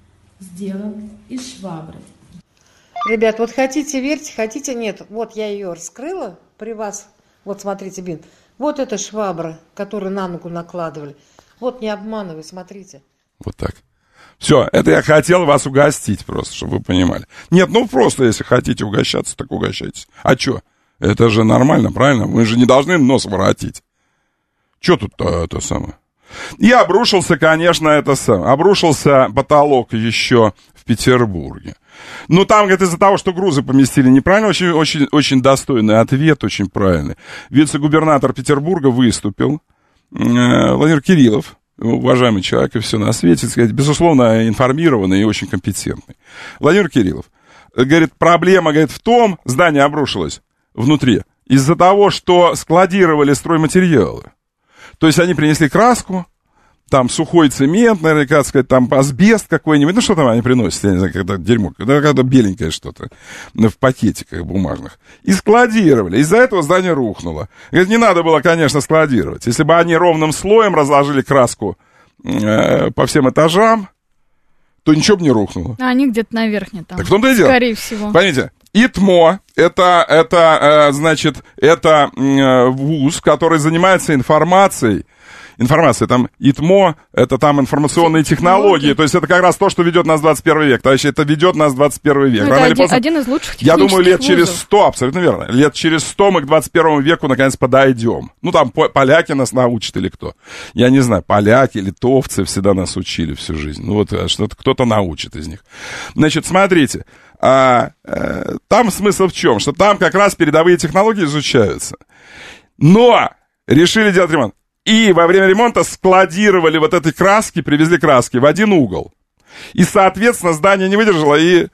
сделан из швабры. Ребят, вот хотите верьте, хотите нет. Вот я ее раскрыла при вас. Вот смотрите, бинт. Вот эта швабра, которую на ногу накладывали. Вот не обманывай, смотрите. Вот так. Все, это я хотел вас угостить просто, чтобы вы понимали. Нет, ну просто, если хотите угощаться, так угощайтесь. А что? Это же нормально, правильно? Мы же не должны нос воротить. Что тут-то это самое? И обрушился, конечно, это самое. Обрушился потолок еще в Петербурге. Ну, там, говорит, из-за того, что грузы поместили неправильно, очень, очень, очень достойный ответ, очень правильный. Вице-губернатор Петербурга выступил, э, Владимир Кириллов, уважаемый человек и все на свете, сказать, безусловно, информированный и очень компетентный. Владимир Кириллов говорит, проблема, говорит, в том, здание обрушилось внутри, из-за того, что складировали стройматериалы. То есть они принесли краску, там сухой цемент, наверное, как сказать, там асбест какой-нибудь, ну что там они приносят, я не знаю, когда дерьмо, когда, когда беленькое что-то в пакетиках бумажных. И складировали, из-за этого здание рухнуло. Говорит, не надо было, конечно, складировать. Если бы они ровным слоем разложили краску э, по всем этажам, то ничего бы не рухнуло. А они где-то на верхней там. Так в том-то и дело. Скорее всего. Понимаете? ИТМО это, это э, значит, это э, вуз, который занимается информацией. Информация, там ИТМО, это там информационные технологии, технологии, то есть это как раз то, что ведет нас в двадцать первый век. Товарищи, это ведет нас в двадцать первый век. Ну, это один, после... один из лучших технических Я думаю, лет вузов. через сто, абсолютно верно, лет через сто мы к двадцать первому веку наконец подойдем. Ну, там поляки нас научат или кто. Я не знаю, поляки, литовцы всегда нас учили всю жизнь. Ну, вот что-то кто-то научит из них. Значит, смотрите, а, а, там смысл в чем? Что там как раз передовые технологии изучаются. Но решили делать ремонт. И во время ремонта складировали вот эти краски, привезли краски в один угол. И, соответственно, здание не выдержало и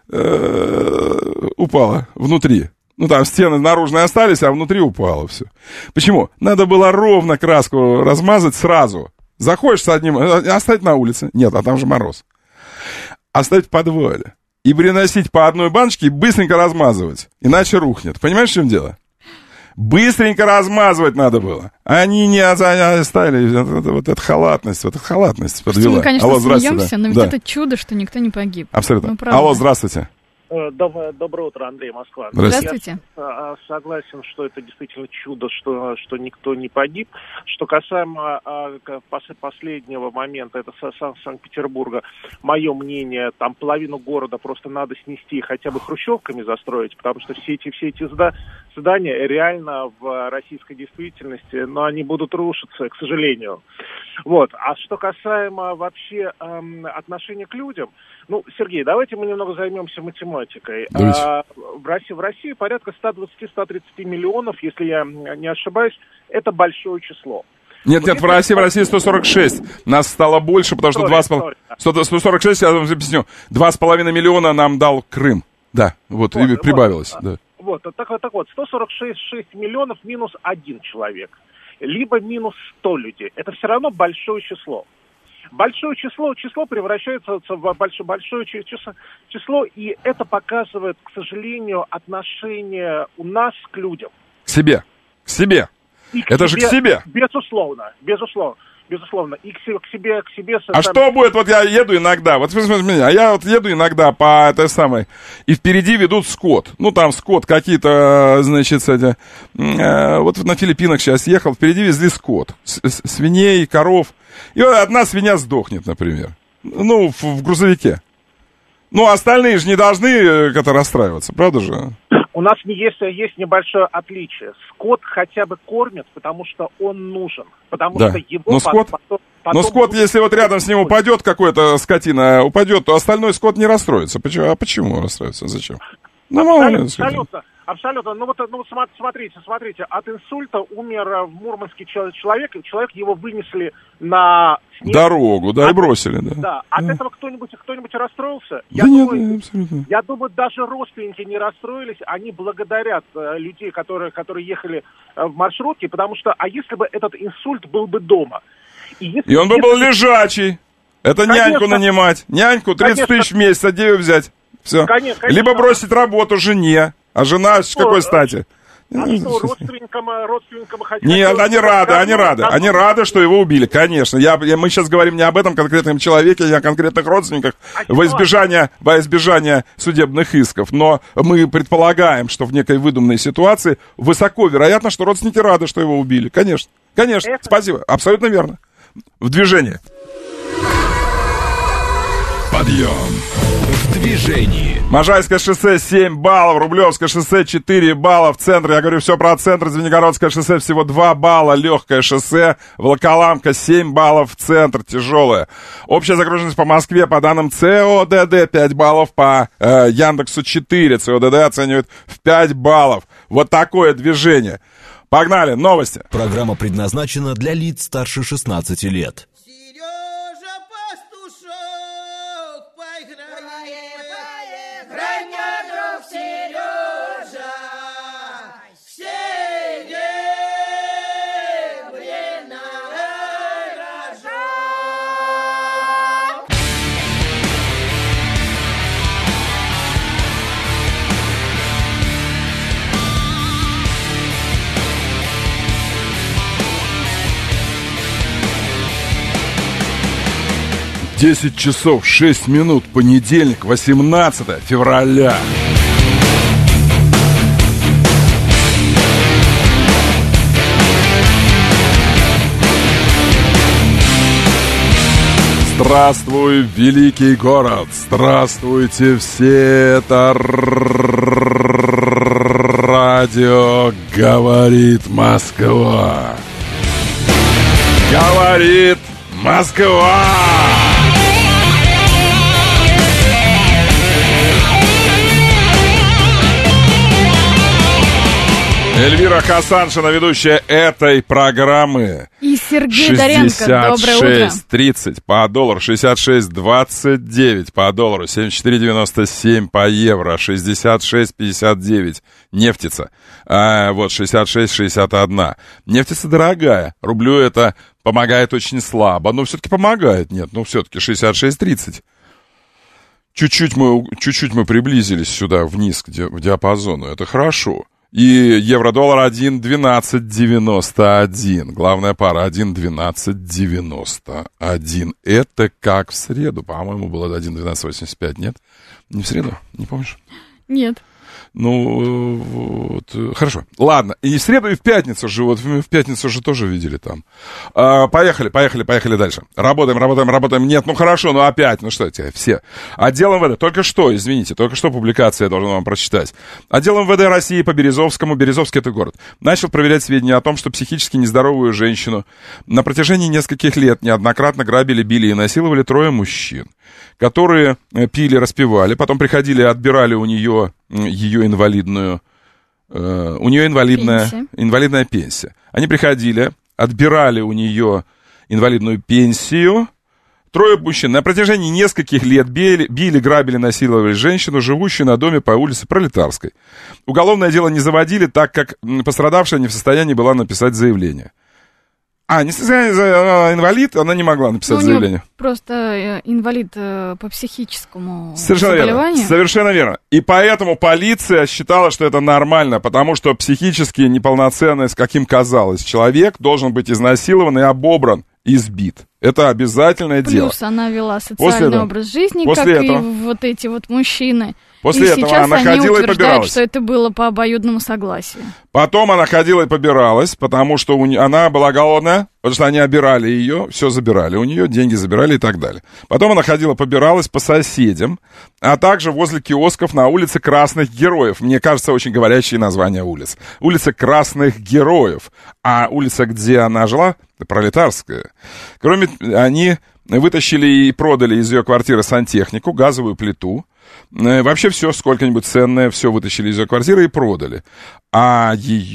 э, упало внутри. Ну, там стены наружные остались, а внутри упало все. Почему? Надо было ровно краску размазать сразу. Заходишь с одним, оставить на улице. Нет, а там же мороз. Оставить в подвале. и приносить по одной баночке и быстренько размазывать. Иначе рухнет. Понимаешь, в чем дело? Быстренько размазывать надо было. Они не оставили. Вот, вот эта халатность, вот эта халатность подвела. Мы, конечно, Алло, смеемся, да. но ведь да. это чудо, что никто не погиб. Абсолютно. Ну, Алло, здравствуйте. Доброе, доброе утро, Андрей, Москва. Здравствуйте. Я согласен, что это действительно чудо, что, что никто не погиб. Что касаемо а, последнего момента, это Сан- Санкт-Петербурга, мое мнение, там половину города просто надо снести и хотя бы хрущевками застроить, потому что все эти, все эти зда- здания реально в российской действительности, но они будут рушиться, к сожалению. Вот. А что касаемо вообще эм, отношения к людям, ну, Сергей, давайте мы немного займемся математикой. А, в, России, в России порядка сто двадцать - сто тридцать миллионов, если я не ошибаюсь, это большое число. Нет, Но нет, в России, в России сто сорок шесть. Нас стало больше, потому что два с половиной... сто сорок шесть, я вам объясню, два с половиной миллиона нам дал Крым. Да, вот, вот и прибавилось. Вот, да. вот, так, так вот, сто сорок шесть миллионов минус один человек, либо минус сто людей. Это все равно большое число. Большое число, число превращается в большое, большое число, число, и это показывает, к сожалению, отношение у нас к людям. К себе, к себе. К это себе, же к себе. Безусловно, безусловно. Безусловно, и к себе, к себе, к себе А сами... что будет, вот я еду иногда, вот смотри, меня, а я вот еду иногда по этой самой, и впереди ведут скот, ну там скот какие-то, значит, эти, э, вот на Филиппинах сейчас ехал, впереди везли скот, с- с- свиней, коров, и вот одна свинья сдохнет, например, ну, в, в грузовике. Ну, остальные же не должны как-то расстраиваться, правда же? У нас не есть, есть небольшое отличие. Скот хотя бы кормят, потому что он нужен. Потому Да. что его Но скот, потом, но потом скот, будет... если вот рядом с ним упадет какой-то скотина, упадет, то остальной скот не расстроится. Почему? А почему расстроится? Зачем? Ну, мало ли, Абсолютно, абсолютно. Ну вот, ну вот смотрите, смотрите, от инсульта умер в Мурманске человек, человек его вынесли на снег. Дорогу, да, от, и бросили, да. Да, от да. этого кто-нибудь, кто-нибудь расстроился? Да я нет, думаю, нет, абсолютно. Я думаю, даже родственники не расстроились, они благодарят э, людей, которые, которые ехали э, в маршрутке, потому что, а если бы этот инсульт был бы дома? И, если, И он бы если... был лежачий. Это Конечно. няньку нанимать. Няньку тридцать тысяч в месяц, а где ее взять? Все. Конечно, конечно. Либо бросить работу жене. А жена с какой стати? А что, родственникам, родственникам хотят... Нет, они рады, они рады. Они рады, что его убили, конечно. Я, я, мы сейчас говорим не об этом конкретном человеке, не о конкретных родственниках, а во избежание, во избежание судебных исков. Но мы предполагаем, что в некой выдуманной ситуации высоко вероятно, что родственники рады, что его убили. Конечно, конечно. Это... Спасибо. Абсолютно верно. В движении. Подъем. В движении. Можайское шоссе семь баллов, Рублевское шоссе четыре балла, в центре, я говорю все про центр, Звенигородское шоссе всего два балла, легкое шоссе, Волоколамка семь баллов, в центр, тяжелое. Общая загруженность по Москве по данным ЦОДД пять баллов, по э, Яндексу четыре, ЦОДД оценивает в пять баллов. Вот такое движение. Погнали, новости. Программа предназначена для лиц старше шестнадцати лет. Сережа Пастушок, поиграем, поиграй, мой друг Сережа, серебряный рожок. десять часов шесть минут, понедельник, восемнадцатое февраля. Здравствуй, великий город! Здравствуйте все! Это радио «Говорит Москва». Говорит Москва! Эльвира Хасаншина, ведущая этой программы. И Сергей Доренко. Доброе утро. шестьдесят шесть тридцать по доллару, шестьдесят шесть двадцать девять по доллару, семьдесят четыре девяносто семь по евро, шестьдесят шесть пятьдесят девять нефтица. А, вот шестьдесят шесть шестьдесят один. Нефтица дорогая. Рублю это помогает очень слабо. Но все-таки помогает. Нет, ну все-таки шестьдесят шесть тридцать. чуть-чуть мы, чуть-чуть мы приблизились сюда, вниз, к ди- к диапазону. Это хорошо. И евро-доллар один двенадцать девяносто один. Главная пара один двенадцать девяносто один. Это как в среду. По-моему, было один двенадцать восемьдесят пять, нет? Не в среду? Не помнишь? Нет. Ну, вот, хорошо. Ладно, и в среду, и в пятницу же, вот в пятницу же тоже видели там. А, поехали, поехали, поехали дальше. Работаем, работаем, работаем. Нет, ну хорошо, ну опять, ну что тебе, все. Отдел эм вэ дэ, только что, извините, только что публикация я должен вам прочитать. Отдел эм вэ дэ России по Березовскому, Березовский это город, начал проверять сведения о том, что психически нездоровую женщину на протяжении нескольких лет неоднократно грабили, били и насиловали трое мужчин, которые пили, распивали, потом приходили и отбирали у нее ее инвалидную, э, у нее инвалидная пенсия. инвалидная пенсия. Они приходили, отбирали у нее инвалидную пенсию. Трое мужчин на протяжении нескольких лет били, били, грабили, насиловали женщину, живущую на доме по улице Пролетарской. Уголовное дело не заводили, так как пострадавшая не в состоянии была написать заявление. А, не состояние, инвалид, она не могла написать ну, заявление. Просто инвалид по психическому Совершенно заболеванию. Верно. Совершенно верно. И поэтому полиция считала, что это нормально, потому что психически неполноценный, с каким казалось, человек должен быть изнасилован и обобран, избит. Это обязательное Плюс дело. Плюс она вела социальный образ жизни, как этого. И вот эти вот мужчины. После и этого сейчас она они ходила и утверждают, побиралась. что это было по обоюдному согласию. Потом она ходила и побиралась, потому что у не... она была голодная, потому что они обирали ее, все забирали у нее, деньги забирали и так далее. Потом она ходила, побиралась по соседям, а также возле киосков на улице Красных Героев. Мне кажется, очень говорящие названия улиц. Улица Красных Героев. А улица, где она жила, Пролетарская. Кроме... Они вытащили и продали из ее квартиры сантехнику, газовую плиту. Вообще все сколько-нибудь ценное, все вытащили из ее квартиры и продали. А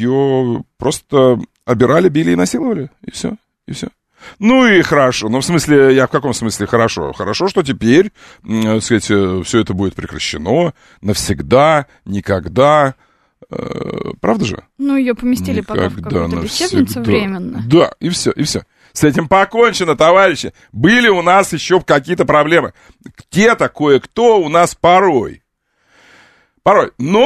ее просто обирали, били и насиловали. И все, и все. Ну и хорошо. Ну, в смысле, я в каком смысле хорошо? Хорошо, что теперь, так сказать, все это будет прекращено навсегда, никогда. Правда же? Ну, ее поместили никогда, потом в какую-то лечебницу временно. Да, и все, и все. С этим покончено, товарищи. Были у нас еще какие-то проблемы. Где-то кое-кто у нас порой. Порой. Но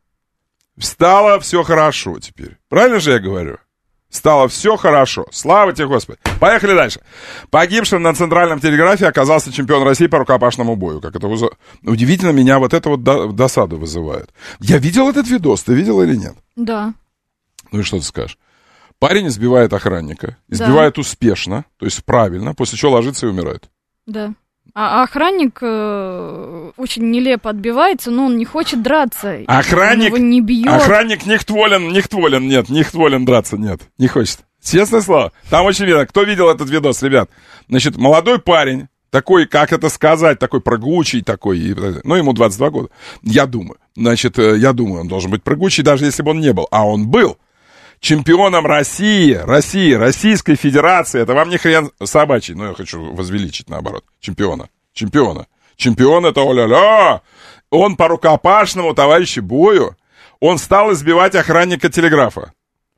стало все хорошо теперь. Правильно же я говорю? Стало все хорошо. Слава тебе, Господи. Поехали дальше. Погибшим на Центральном телеграфе оказался чемпион России по рукопашному бою. Как это выз... Удивительно, меня вот это вот до... досаду вызывает. Я видел этот видос, ты видел или нет? Да. Ну и что ты скажешь? Парень избивает охранника, избивает да. успешно, то есть правильно, после чего ложится и умирает. Да. А охранник э, очень нелепо отбивается, но он не хочет драться. Охранник, он его не бьет. Охранник нихтволен, нихтволен, нет, нихтволен драться, нет, не хочет. Честное слово, там очень видно. Кто видел этот видос, ребят? Значит, молодой парень, такой, как это сказать, такой прыгучий такой, ну, ему двадцать два года, я думаю. Значит, я думаю, он должен быть прыгучий, даже если бы он не был. А он был. Чемпионом России, России, Российской Федерации, это вам не хрен собачий, но я хочу возвеличить наоборот, чемпиона, чемпиона, чемпион это о-ля-ля, он по рукопашному, товарищи, бою, он стал избивать охранника телеграфа.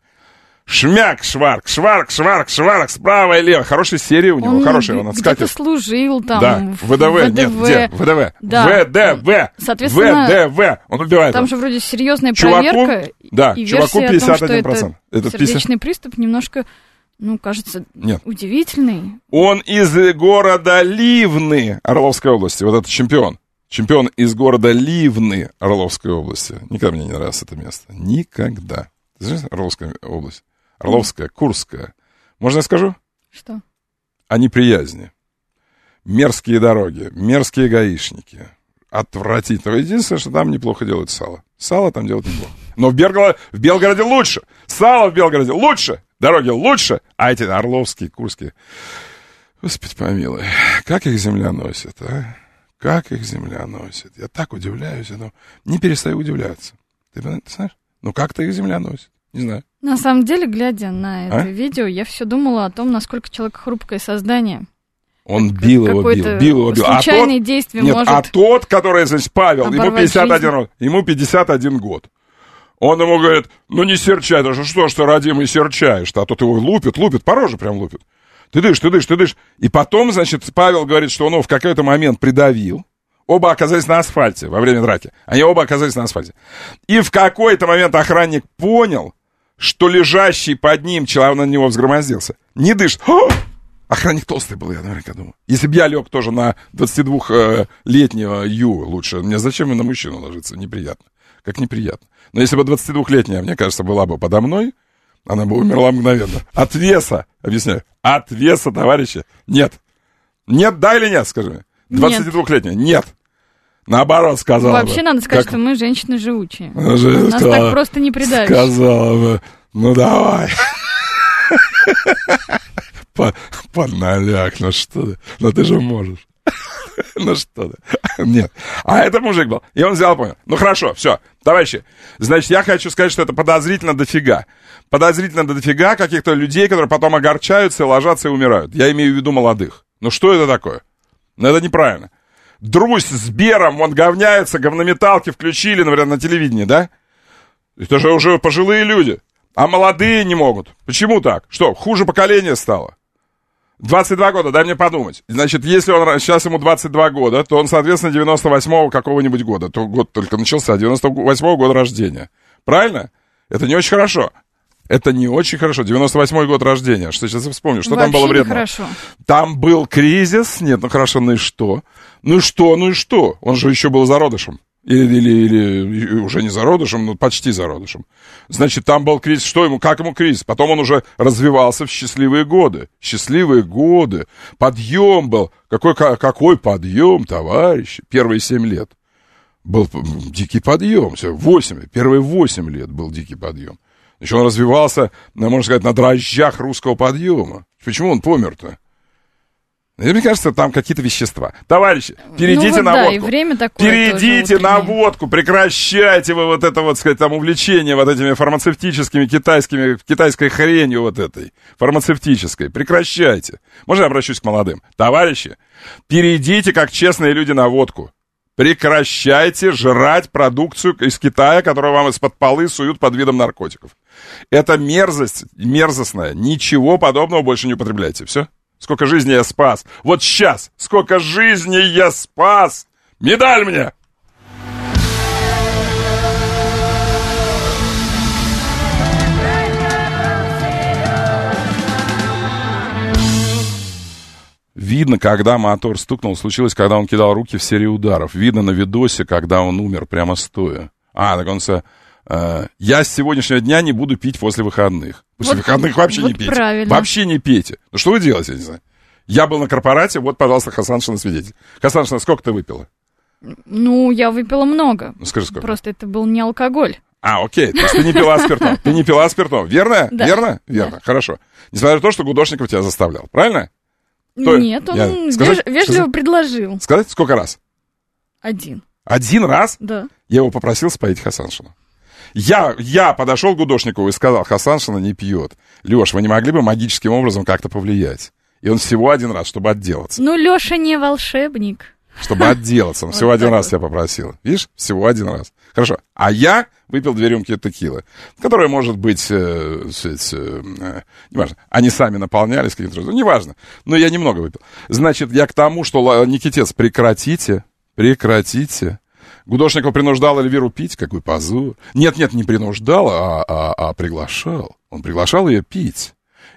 Шмяк, шварк, шварк, шварк, шварк, справа и лево. Хорошая серия у него, он хорошая, он отскакивает. Где-то служил там. Да, в ВДВ, нет, где? ВДВ. Да. ВДВ. Соответственно, ВДВ. Он убивает. Там его. же вроде серьезная чуваку, проверка. Да, и чуваку версия пятьдесят один процент. процент. О том, что Это это сердечный пятьдесят... приступ немножко, ну, кажется, нет. удивительный. Он из города Ливны Орловской области. Вот это чемпион. Чемпион из города Ливны Орловской области. Никогда мне не нравилось это место. Никогда. Ты знаешь, Орловская область? Орловская, Курская. Можно я скажу? Что? О неприязни. Мерзкие дороги, мерзкие гаишники. Отвратительно. Единственное, что там неплохо делают сало. Сало там делают неплохо. Но в, Белгороде, в Белгороде лучше. Сало в Белгороде лучше. Дороги лучше. А эти Орловские, Курские. Господи помилуй. Как их земля носит, а? Как их земля носит. Я так удивляюсь. Но не перестаю удивляться. Ты, ты знаешь? Ну как-то их земля носит. Не знаю. На самом деле, глядя на это а? видео, я все думала о том, насколько человек хрупкое создание. Он как, бил его, бил, бил его, бил. Случайные а тот, действия нет, может а тот, который, значит, Павел, ему пятьдесят один, ему пятьдесят один год. Он ему говорит, ну не серчай, даже что ж ты, родимый, серчаешь-то, а тот его лупит, лупит, по роже прям лупит. Ты дышь, ты дышь, ты дышь. И потом, значит, Павел говорит, что он его в какой-то момент придавил. Оба оказались на асфальте во время драки. Они оба оказались на асфальте. И в какой-то момент охранник понял, что лежащий под ним человек на него взгромоздился. Не дышит. О! Охранник толстый был, я наверняка думаю. Если бы я лег тоже на двадцатидвухлетнего Ю лучше, мне зачем на мужчину ложиться? Неприятно. Как неприятно. Но если бы двадцатидвухлетняя, мне кажется, была бы подо мной, она бы умерла мгновенно. От веса, объясняю, от веса, товарищи, нет. Нет, да или нет, скажи мне. двадцатидвухлетняя, нет. Наоборот, сказала Вообще бы. надо сказать, как... что мы женщины живучие. Же Нас сказала, так просто не придавишь. Сказала бы, ну давай. Подналяк, ну что ты, ну ты же можешь. Ну что ты, нет. А это мужик был, и он взял, понял. Ну хорошо, все, товарищи, значит, я хочу сказать, что это подозрительно дофига. Подозрительно дофига каких-то людей, которые потом огорчаются, ложатся и умирают. Я имею в виду молодых. Ну что это такое? Ну это неправильно. Друзь с Бером, он говняется, говнометалки включили, например, на телевидении, да? Это же уже пожилые люди. А молодые не могут. Почему так? Что, хуже поколение стало? двадцать два года, дай мне подумать. Значит, если он сейчас ему двадцать два года, то он, соответственно, девяносто восьмого какого-нибудь года. То год только начался, девяносто восьмого года рождения. Правильно? Это не очень хорошо. Это не очень хорошо. девяносто восьмой год рождения. Что сейчас я вспомню, что Вообще там было вредно? Хорошо. Там был кризис. Нет, ну хорошо, ну и что? Ну и что, ну и что? Он же еще был зародышем. Или, или, или уже не зародышем, но почти зародышем. Значит, там был кризис. Что ему, как ему кризис? Потом он уже развивался в счастливые годы. Счастливые годы. Подъем был. Какой, какой подъем, товарищи? Первые семь лет. Был дикий подъем. Восемь, первые восемь лет был дикий подъем. Значит, он развивался, можно сказать, на дрожжах русского подъема. Почему он помер-то? Мне кажется, там какие-то вещества. Товарищи, перейдите ну, вот на да, водку. И время такое перейдите на водку, прекращайте вы вот это вот, сказать, там увлечение вот этими фармацевтическими китайскими, китайской хренью вот этой, фармацевтической. Прекращайте. Можно я обращусь к молодым? Товарищи, перейдите как честные люди на водку. Прекращайте жрать продукцию из Китая, которую вам из-под полы суют под видом наркотиков. Это мерзость, мерзостная. Ничего подобного больше не употребляйте. Все? Сколько жизней я спас. Вот сейчас. Сколько жизней я спас. Медаль мне. Видно, когда мотор стукнул, случилось, когда он кидал руки в серии ударов. Видно на видосе, когда он умер прямо стоя. А, так он со... Uh, я с сегодняшнего дня не буду пить после выходных. После вот, выходных вообще вот не пейте. Правильно. Вообще не пейте. Ну что вы делаете, я не знаю. Я был на корпорате, вот, пожалуйста, Хасаншина свидетель. Хасаншина, сколько ты выпила? Ну, я выпила много. Ну, скажи, сколько. Просто это был не алкоголь. А, окей, то есть ты не пила спиртного. Ты не пила спиртного, верно? Да. Верно? Верно, да. Хорошо. Несмотря на то, что Гудошников тебя заставлял, правильно? Кто... Нет, он я... сказать, веж... вежливо сказать? предложил. Сказать, сколько раз? Один. Один раз? Да. Я его попросил споить Хасаншину. Я, я подошел к Гудошникову и сказал, Хасаншина не пьет. Леш, вы не могли бы магическим образом как-то повлиять? И он всего один раз, чтобы отделаться. Ну, Леша не волшебник. Чтобы отделаться. Он всего один раз я попросил. Видишь? Всего один раз. Хорошо. А я выпил две рюмки текилы, которые, может быть, э, сказать, э, неважно. Они сами наполнялись каким-то... Ну, неважно. Но я немного выпил. Значит, я к тому, что, Никитец, прекратите. Прекратите. Гудошников принуждал Эльвиру пить? Какой позор. Нет-нет, не принуждал, а, а, а приглашал. Он приглашал ее пить.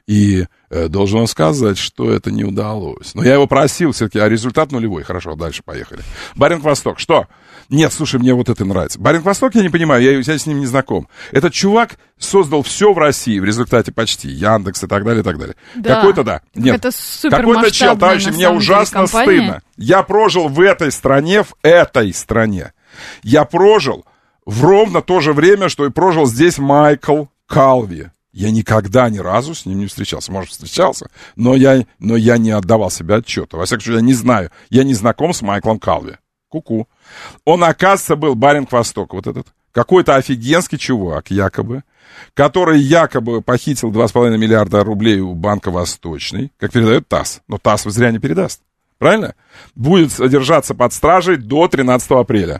И э, должен он сказать, что это не удалось. Но я его просил все-таки, а результат нулевой. Хорошо, дальше поехали. Баринг-Восток, что? Нет, слушай, мне вот это нравится. Баринг-Восток я не понимаю, я, я с ним не знаком. Этот чувак создал все в России в результате почти. Яндекс и так далее, и так далее. Да. Какой-то, да. Нет, это какой-то чел, товарищи, мне ужасно деле, стыдно. Я прожил в этой стране, в этой стране. Я прожил в ровно то же время, что и прожил здесь Майкл Калви. Я никогда ни разу с ним не встречался. Может, встречался, но я, но я не отдавал себе отчета. Во всяком случае, я не знаю. Я не знаком с Майклом Калви. Ку-ку. Он, оказывается, был Баринг-Восток, вот этот. Какой-то офигенский чувак, якобы, который якобы похитил два с половиной миллиарда рублей у Банка Восточный, как передает ТАСС. Но ТАСС зря не передаст. Правильно? Будет содержаться под стражей до тринадцатого апреля.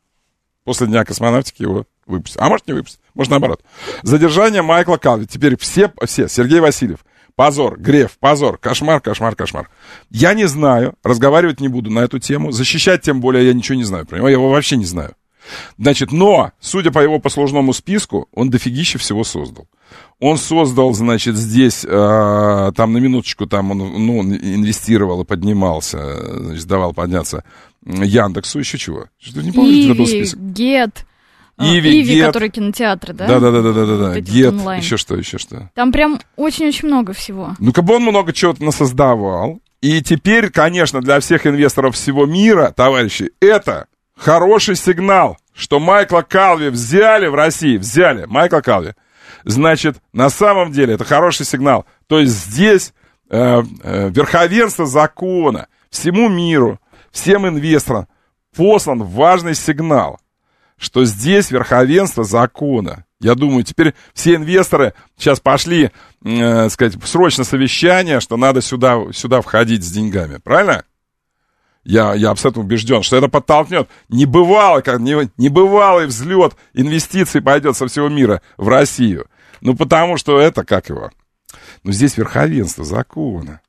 После Дня космонавтики его выпустят. А может, не выпустят. Может, наоборот. Задержание Майкла Калви. Теперь все, все, Сергей Васильев, Позор, Греф, позор, кошмар, кошмар, кошмар. Я не знаю, разговаривать не буду на эту тему, защищать тем более я ничего не знаю, понимаете, я его вообще не знаю. Значит, но, судя по его послужному списку, он дофигища всего создал. Он создал, значит, здесь, э, там на минуточку, там он, ну, инвестировал и поднимался, значит, давал подняться Яндексу, еще чего? Что-то не помню, что это был список. Гет. Иви, Иви, Гет. который кинотеатры, да? Да-да-да-да-да. Вот Гет, онлайн. еще что, еще что. Там прям очень-очень много всего. Ну, как бы он много чего-то насоздавал. И теперь, конечно, для всех инвесторов всего мира, товарищи, это хороший сигнал, что Майкла Калви взяли в России, взяли Майкла Калви. Значит, на самом деле это хороший сигнал. То есть здесь э, э, верховенство закона всему миру, всем инвесторам послан важный сигнал, что здесь верховенство закона. Я думаю, теперь все инвесторы сейчас пошли, э, сказать, срочно совещание, что надо сюда, сюда входить с деньгами. Правильно? Я, я абсолютно убежден, что это подтолкнет небывалый, как, не, небывалый взлет инвестиций пойдет со всего мира в Россию. Ну, потому что это, как его? Ну, здесь верховенство закона.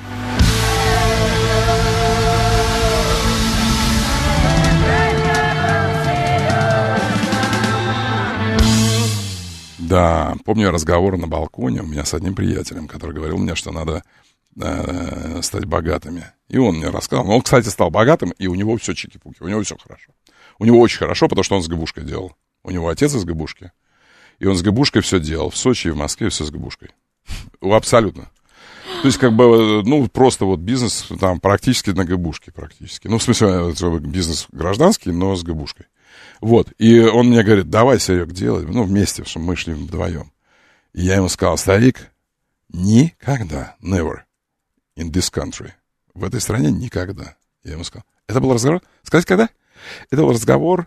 Да, помню разговор на балконе у меня с одним приятелем, который говорил мне, что надо э, стать богатыми. И он мне рассказал. Он, кстати, стал богатым, и у него все чики-пуки, у него все хорошо. У него очень хорошо, потому что он с ГБушкой делал. У него отец из ГБушки. И он с ГБушкой все делал. В Сочи и в Москве все с ГБушкой. Абсолютно. То есть, как бы, ну, просто вот бизнес там практически на ГБушке, практически. Ну, в смысле, бизнес гражданский, но с ГБушкой. Вот. И он мне говорит, давай, Серег, делай. Ну, вместе, что мы шли вдвоем. И я ему сказал, старик, никогда, never in this country. В этой стране никогда. Я ему сказал. Это был разговор, сказать, когда? Это был разговор,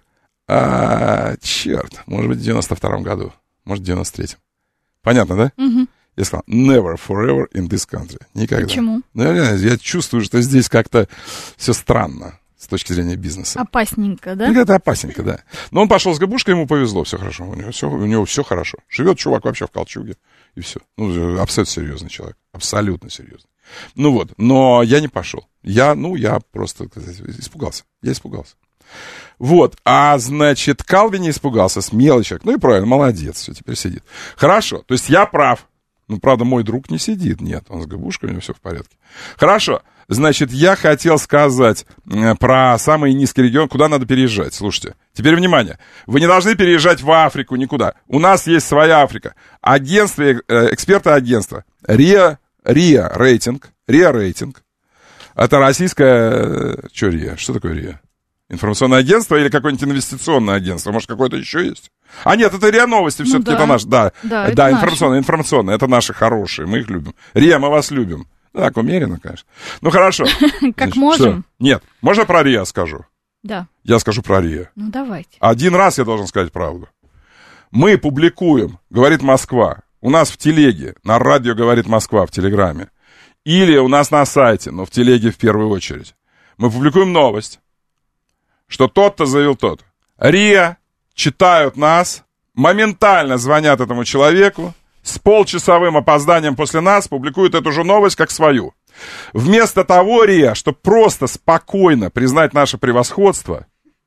а, черт, может быть, в девяносто втором году. Может, в девяносто третьем. Понятно, да? Угу. Я сказал, never, forever in this country. Никогда. Почему? Ну, я, я чувствую, что здесь как-то все странно с точки зрения бизнеса. Опасненько, да? Ну, это опасненько, да. Но он пошел с ГБушкой, ему повезло, все хорошо. У него все, у него все хорошо. Живет чувак вообще в Колчуге, и все. Ну, абсолютно серьезный человек. Абсолютно серьезный. Ну вот, но я не пошел. Я, ну, я просто испугался. Я испугался. Вот, а значит, Калви не испугался, смелый человек. Ну и правильно, молодец, все, теперь сидит. Хорошо, то есть я прав. Ну, правда, мой друг не сидит, нет, он с ГБушкой, у него все в порядке. Хорошо, значит, я хотел сказать э, про самый низкий регион, куда надо переезжать. Слушайте, теперь внимание, вы не должны переезжать в Африку никуда. У нас есть своя Африка. Агентство, э, эксперты агентства, РИА, РИА рейтинг, РИА рейтинг. Это российское, э, что РИА, что такое РИА? Информационное агентство или какое-нибудь инвестиционное агентство? Может, какое-то еще есть? А нет, это РИА Новости, все-таки ну, да. Это наш. Да, да, да информационное, наши. информационное. Это наши хорошие, мы их любим. РИА, мы вас любим. Так, умеренно, конечно. Ну, хорошо. Как можем. Нет, можно про РИА скажу? Да. Я скажу про РИА. Ну, давайте. Один раз я должен сказать правду. Мы публикуем, говорит Москва, у нас в телеге, на радио говорит Москва в Телеграме, или у нас на сайте, но в телеге в первую очередь. Мы публикуем новость, что тот-то заявил тот. РИА читают нас, моментально звонят этому человеку, с полчасовым опозданием после нас публикуют эту же новость как свою. Вместо того, РИА, чтобы просто спокойно признать наше превосходство,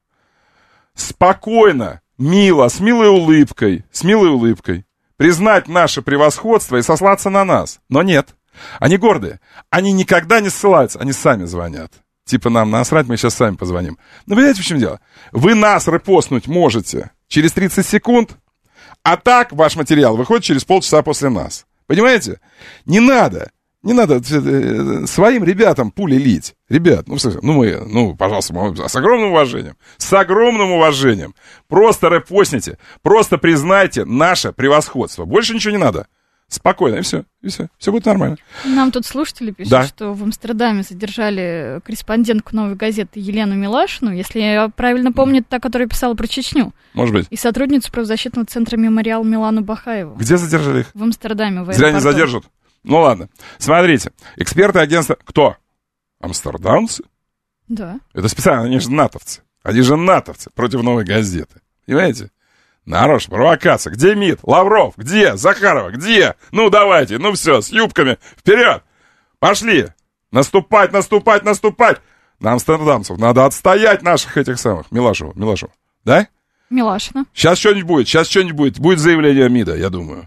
спокойно, мило, с милой улыбкой, с милой улыбкой, признать наше превосходство и сослаться на нас. Но нет, они гордые, они никогда не ссылаются, они сами звонят. Типа нам насрать, мы сейчас сами позвоним. Но понимаете, в чем дело? Вы нас репостнуть можете через тридцать секунд, а так ваш материал выходит через полчаса после нас. Понимаете? Не надо, не надо своим ребятам пули лить. Ребят, ну, ну мы, ну, пожалуйста, мы, с огромным уважением, с огромным уважением. Просто репостните, просто признайте наше превосходство. Больше ничего не надо. Спокойно, и все, и все, все будет нормально. Нам тут слушатели пишут, да. что в Амстердаме задержали корреспондентку «Новой газеты» Елену Милашину, если я правильно помню, та, которая писала про Чечню. Может быть. И сотрудницу правозащитного центра «Мемориал» Милану Бахаеву. Где задержали их? В Амстердаме, в аэропорту. Зря не задержат. Ну ладно, смотрите, эксперты агентства, кто? Амстердамцы? Да. Это специально, они же натовцы. Они же натовцы против «Новой газеты». Понимаете? Нарочно, провокация. Где МИД? Лавров? Где? Захарова? Где? Ну, давайте, ну все, с юбками. Вперед! Пошли! Наступать, наступать, наступать! На амстердамцев надо отстоять наших этих самых. Милашева, Милашева. Да? Милашина. Сейчас что-нибудь будет, сейчас что-нибудь будет. Будет заявление МИДа, я думаю.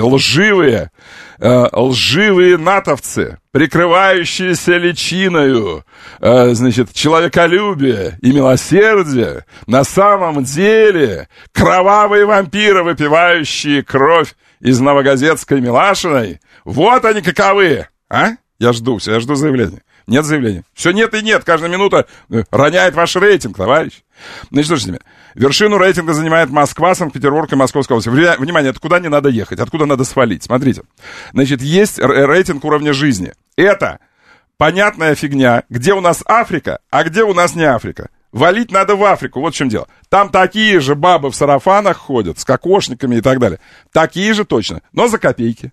Лживые, э, лживые натовцы, прикрывающиеся личиною, э, значит, человеколюбие и милосердие, на самом деле кровавые вампиры, выпивающие кровь из новогазетской Милашиной. Вот они каковы, а? Я жду, все, я жду заявления. Нет заявления. Все нет и нет. Каждая минута роняет ваш рейтинг, товарищ. Значит, слушайте, вершину рейтинга занимает Москва, Санкт-Петербург и Московская область. Внимание, откуда не надо ехать, откуда надо свалить. Смотрите. Значит, есть рейтинг уровня жизни. Это понятная фигня, где у нас Африка, а где у нас не Африка. Валить надо в Африку, вот в чем дело. Там такие же бабы в сарафанах ходят, с кокошниками и так далее. Такие же точно, но за копейки.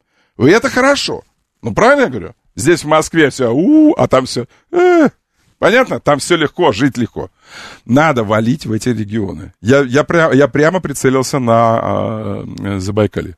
И это хорошо. Ну, правильно я говорю? Здесь в Москве все, у, а там все, э, понятно? Там все легко, жить легко. Надо валить в эти регионы. Я, я, пря, я прямо прицелился на э, Забайкалье.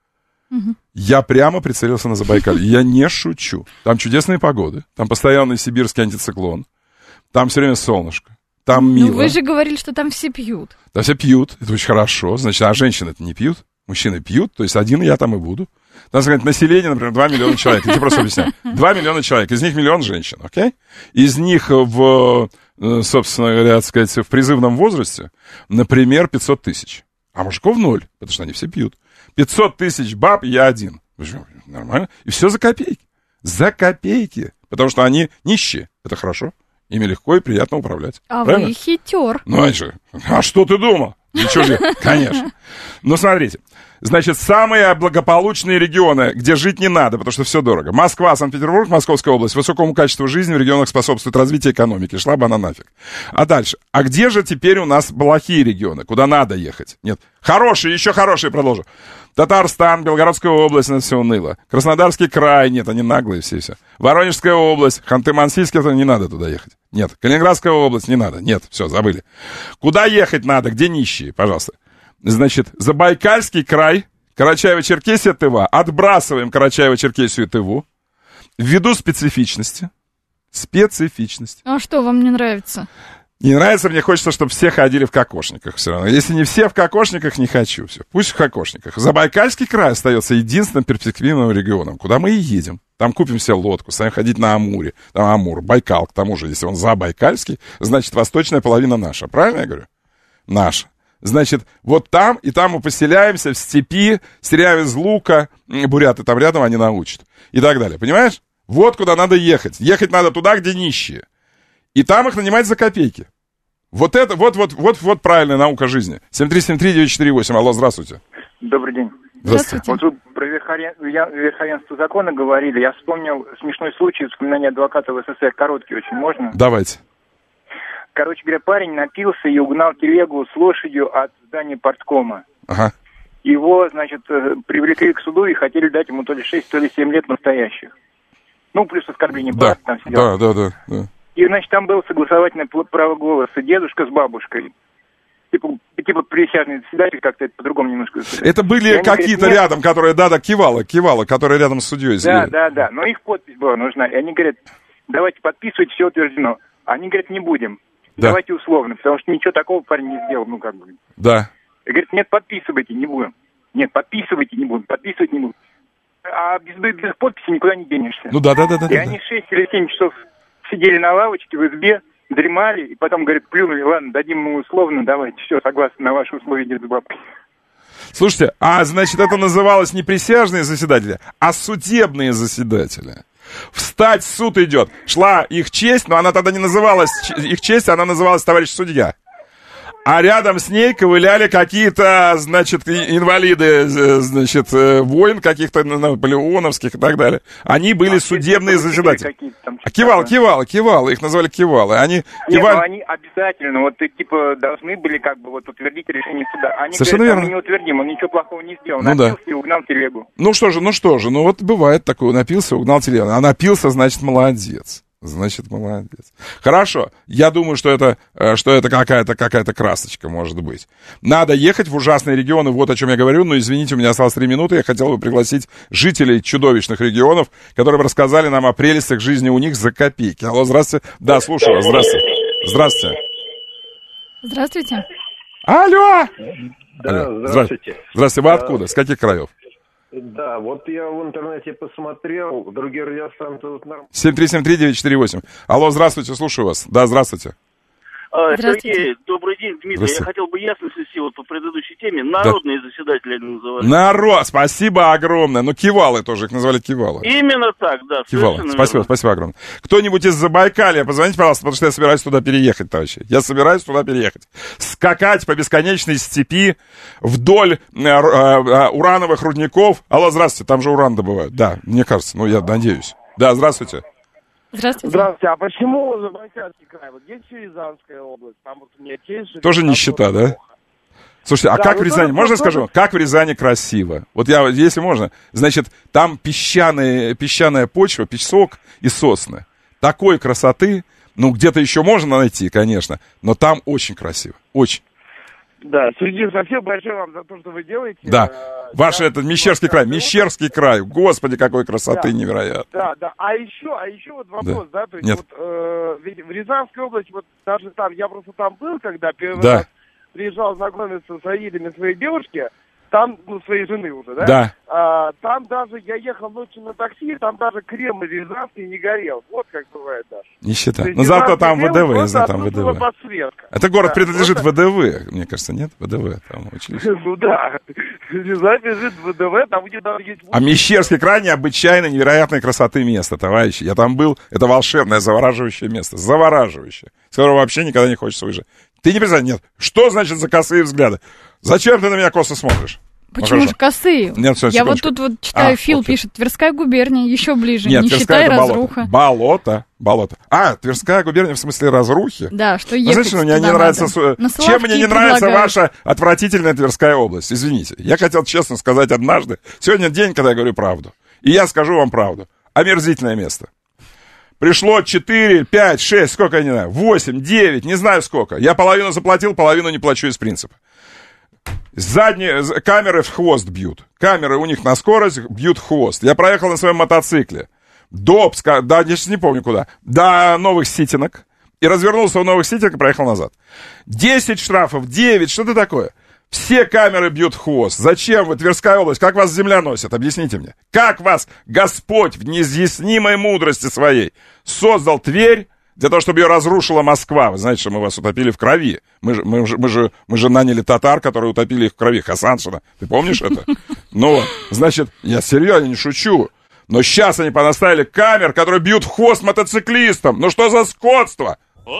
Угу. Я прямо прицелился на Забайкалье. Я не шучу. Там чудесные погоды. Там постоянный сибирский антициклон. Там все время солнышко. Там мило. Ну, вы же говорили, что там все пьют. Там все пьют. Это очень хорошо. Значит, а женщины-то не пьют. Мужчины пьют. То есть один я там и буду. Там, сказать, население, например, два миллиона человек. Я тебе просто объясняю. два миллиона человек. Из них миллион женщин, окей? Из них в, собственно говоря, так сказать, в призывном возрасте, например, пятьсот тысяч. А мужиков ноль, потому что они все пьют. пятьсот тысяч баб, я один. Нормально. И все за копейки. За копейки. Потому что они нищие. Это хорошо. Ими легко и приятно управлять. А правильно? Вы хитер. Ну, а что? А что ты думал? Ничего же, конечно. Но смотрите. Значит, самые благополучные регионы, где жить не надо, потому что все дорого. Москва, Санкт-Петербург, Московская область. Высокому качеству жизни в регионах способствует развитию экономики. Шла бы она нафиг. А дальше. А где же теперь у нас плохие регионы? Куда надо ехать? Нет. Хорошие, еще хорошие продолжу. Татарстан, Белгородская область, это все уныло. Краснодарский край, нет, они наглые все, все. Воронежская область, Ханты-Мансийск, это не надо туда ехать. Нет. Калининградская область, не надо. Нет, все, забыли. Куда ехать надо? Где нищие? Пожалуйста. Значит, Забайкальский край, Карачаево-Черкесия, Тыва. Отбрасываем Карачаево-Черкесию и Тыву. Ввиду специфичности. Специфичности. А что вам не нравится? Не нравится, мне хочется, чтобы все ходили в кокошниках все равно. Если не все в кокошниках, не хочу. Все. Пусть в кокошниках. Забайкальский край остается единственным перспективным регионом, куда мы и едем. Там купим себе лодку, станем ходить на Амуре. Там Амур, Байкал, к тому же, если он забайкальский, значит, восточная половина наша. Правильно я говорю? Наша. Значит, вот там, и там мы поселяемся в степи, стреляем из лука, буряты там рядом, они научат. И так далее, понимаешь? Вот куда надо ехать. Ехать надо туда, где нищие. И там их нанимать за копейки. Вот это, вот, вот, вот, вот правильная наука жизни. семь три семь три девять четыре восемь. Алло, здравствуйте. Добрый день. Здравствуйте. Вот вы про верховен... верховенство закона говорили. Я вспомнил смешной случай вспоминания адвоката в СССР. Короткий очень, можно? Давайте. Короче говоря, парень напился и угнал телегу с лошадью от здания парткома. Ага. Его, значит, привлекли к суду и хотели дать ему то ли шесть, то ли семь лет настоящих. Ну, плюс оскорбление да. брата там сидел. Да, да, да, да. И, значит, там было согласовательное право голоса. Дедушка с бабушкой. Типа, типа присяжный заседатель, как-то это по-другому немножко. Это были какие-то говорят, рядом, которые, да-да, кивала, кивала, которые рядом с судьей сидели. Да, да, да. Но их подпись была нужна. И они говорят, давайте подписывайте, все утверждено. Они говорят, не будем. Да. Давайте условно, потому что ничего такого парень не сделал, ну как бы. Да. И говорит, нет, подписывайте, не будем. Нет, подписывайте, не будем, подписывать не будем. А без, без подписи никуда не денешься. Ну да, да, да. да и да, они да. шесть или семь часов сидели на лавочке в избе, дремали, и потом, говорят, плюнули, ладно, дадим ему условно, давайте, все, согласно на ваши условия, дед с бабкой. Слушайте, а значит, это называлось не присяжные заседатели, а судебные заседатели. Встать, суд идет. Шла их честь, но она тогда не называлась их честь, она называлась товарищ судья. А рядом с ней ковыляли какие-то, значит, инвалиды, значит, войн каких-то наполеоновских и так далее. Они были а судебные заседатели. А кивал, кивал, кивал, их назвали кивалы. Они Нет, кивали... ну они обязательно, вот, типа, должны были, как бы, вот, утвердить решение суда. Они совершенно говорят, верно. мы не утвердим, он ничего плохого не сделал. Ну, напился да. и угнал телегу. Ну что же, ну что же, ну вот бывает такое, напился, угнал телегу. А напился, значит, молодец. Значит, молодец. Хорошо. Я думаю, что это, что это какая-то, какая-то красочка, может быть. Надо ехать в ужасные регионы, вот о чем я говорю. Но, извините, у меня осталось три минуты. Я хотел бы пригласить жителей чудовищных регионов, которые бы рассказали нам о прелестях жизни у них за копейки. Алло, здравствуйте. Да, слушаю вас. Здравствуйте. Здравствуйте. Здравствуйте. Алло. Да, Алло. здравствуйте. Здравствуйте. Вы откуда? С каких краев? Да, вот я в интернете посмотрел, другие радиостанции тут нормально. семь три семь три девять четыре восемь. Алло, здравствуйте, слушаю вас. Да, здравствуйте. Сергей, добрый день, Дмитрий. Я хотел бы ясность внести вот по предыдущей теме. Народные да. заседатели они называли. Народ, спасибо огромное. Ну, кивалы тоже, их называли кивалы. Именно так, да. Кивалы, спасибо, верно. Спасибо огромное. Кто-нибудь из Забайкалья, позвоните, пожалуйста, потому что я собираюсь туда переехать, товарищи. Я собираюсь туда переехать. Скакать по бесконечной степи вдоль э, э, урановых рудников. Алло, здравствуйте, там же уран добывают. Да, мне кажется, ну, я надеюсь. Да, здравствуйте. Здравствуйте. Здравствуйте. А почему Забайкальский край? Вот есть еще Рязанская область? Там вот у меня есть... Тоже нищета, да? Плохо. Слушайте, а да, как в Рязани? Можно тоже... скажу? Как в Рязани красиво? Вот я, если можно, значит, там песчаная, песчаная почва, песок и сосны. Такой красоты, ну, где-то еще можно найти, конечно, но там очень красиво, очень. Да, Сергей, спасибо большое вам за то, что вы делаете. Да, ваш это Мещерский край, Мещерский край, господи, какой красоты, да, невероятно. Да, да, а еще, а еще вот вопрос, да, да то есть Нет. вот э, в Рязанской области, вот даже там, я просто там был, когда первый да. раз приезжал знакомиться с родителями своей девушки, там, ну, своей жены уже, да? Да. А, там даже, я ехал ночью на такси, там даже Кремль рязанский не горел. Вот как бывает даже. Нищета. Но зато там ВДВ, я знаю, там ВДВ. Это город да, принадлежит просто... ВДВ, мне кажется, нет? ВДВ там училище. Ну да, Рязань лежит ВДВ, там где даже есть... А Мещерский край необычайно невероятной красоты место, товарищи. Я там был, это волшебное, завораживающее место. Завораживающее. С которого вообще никогда не хочется уезжать. Ты не представляешь, нет. Что значит за косые взгляды? Зачем ты на меня косо смотришь? Почему ну, же косые? Нет, все, я вот тут вот читаю, а, Фил вот пишет, Тверская губерния, еще ближе, Нет, нищета и разруха. Болото, болото. А, Тверская губерния в смысле разрухи? Да, что ехать ну, знаете, мне не нравится, чем мне не нравится ваша отвратительная Тверская область? Извините. Я хотел честно сказать однажды. Сегодня день, когда я говорю правду. И я скажу вам правду. Омерзительное место. Пришло четыре, пять, шесть, сколько я не знаю, восемь, девять, не знаю сколько. Я половину заплатил, половину не плачу из принципа. Задние камеры в хвост бьют. Камеры у них на скорость бьют в хвост. Я проехал на своем мотоцикле до Пска, да, я сейчас не помню куда, до Новых Ситинок. И развернулся в Новых Ситинок и проехал назад. десять штрафов, девять, что это такое? Все камеры бьют в хвост. Зачем вы, Тверская область? Как вас земля носит? Объясните мне. Как вас Господь в неизъяснимой мудрости своей создал Тверь для того, чтобы ее разрушила Москва? Вы знаете, что мы вас утопили в крови. Мы же, мы же, мы же, мы же наняли татар, которые утопили их в крови. Хасаншина. Ты помнишь это? Ну, значит, я серьезно не шучу. Но сейчас они понаставили камер, которые бьют в хвост мотоциклистам. Ну что за скотство?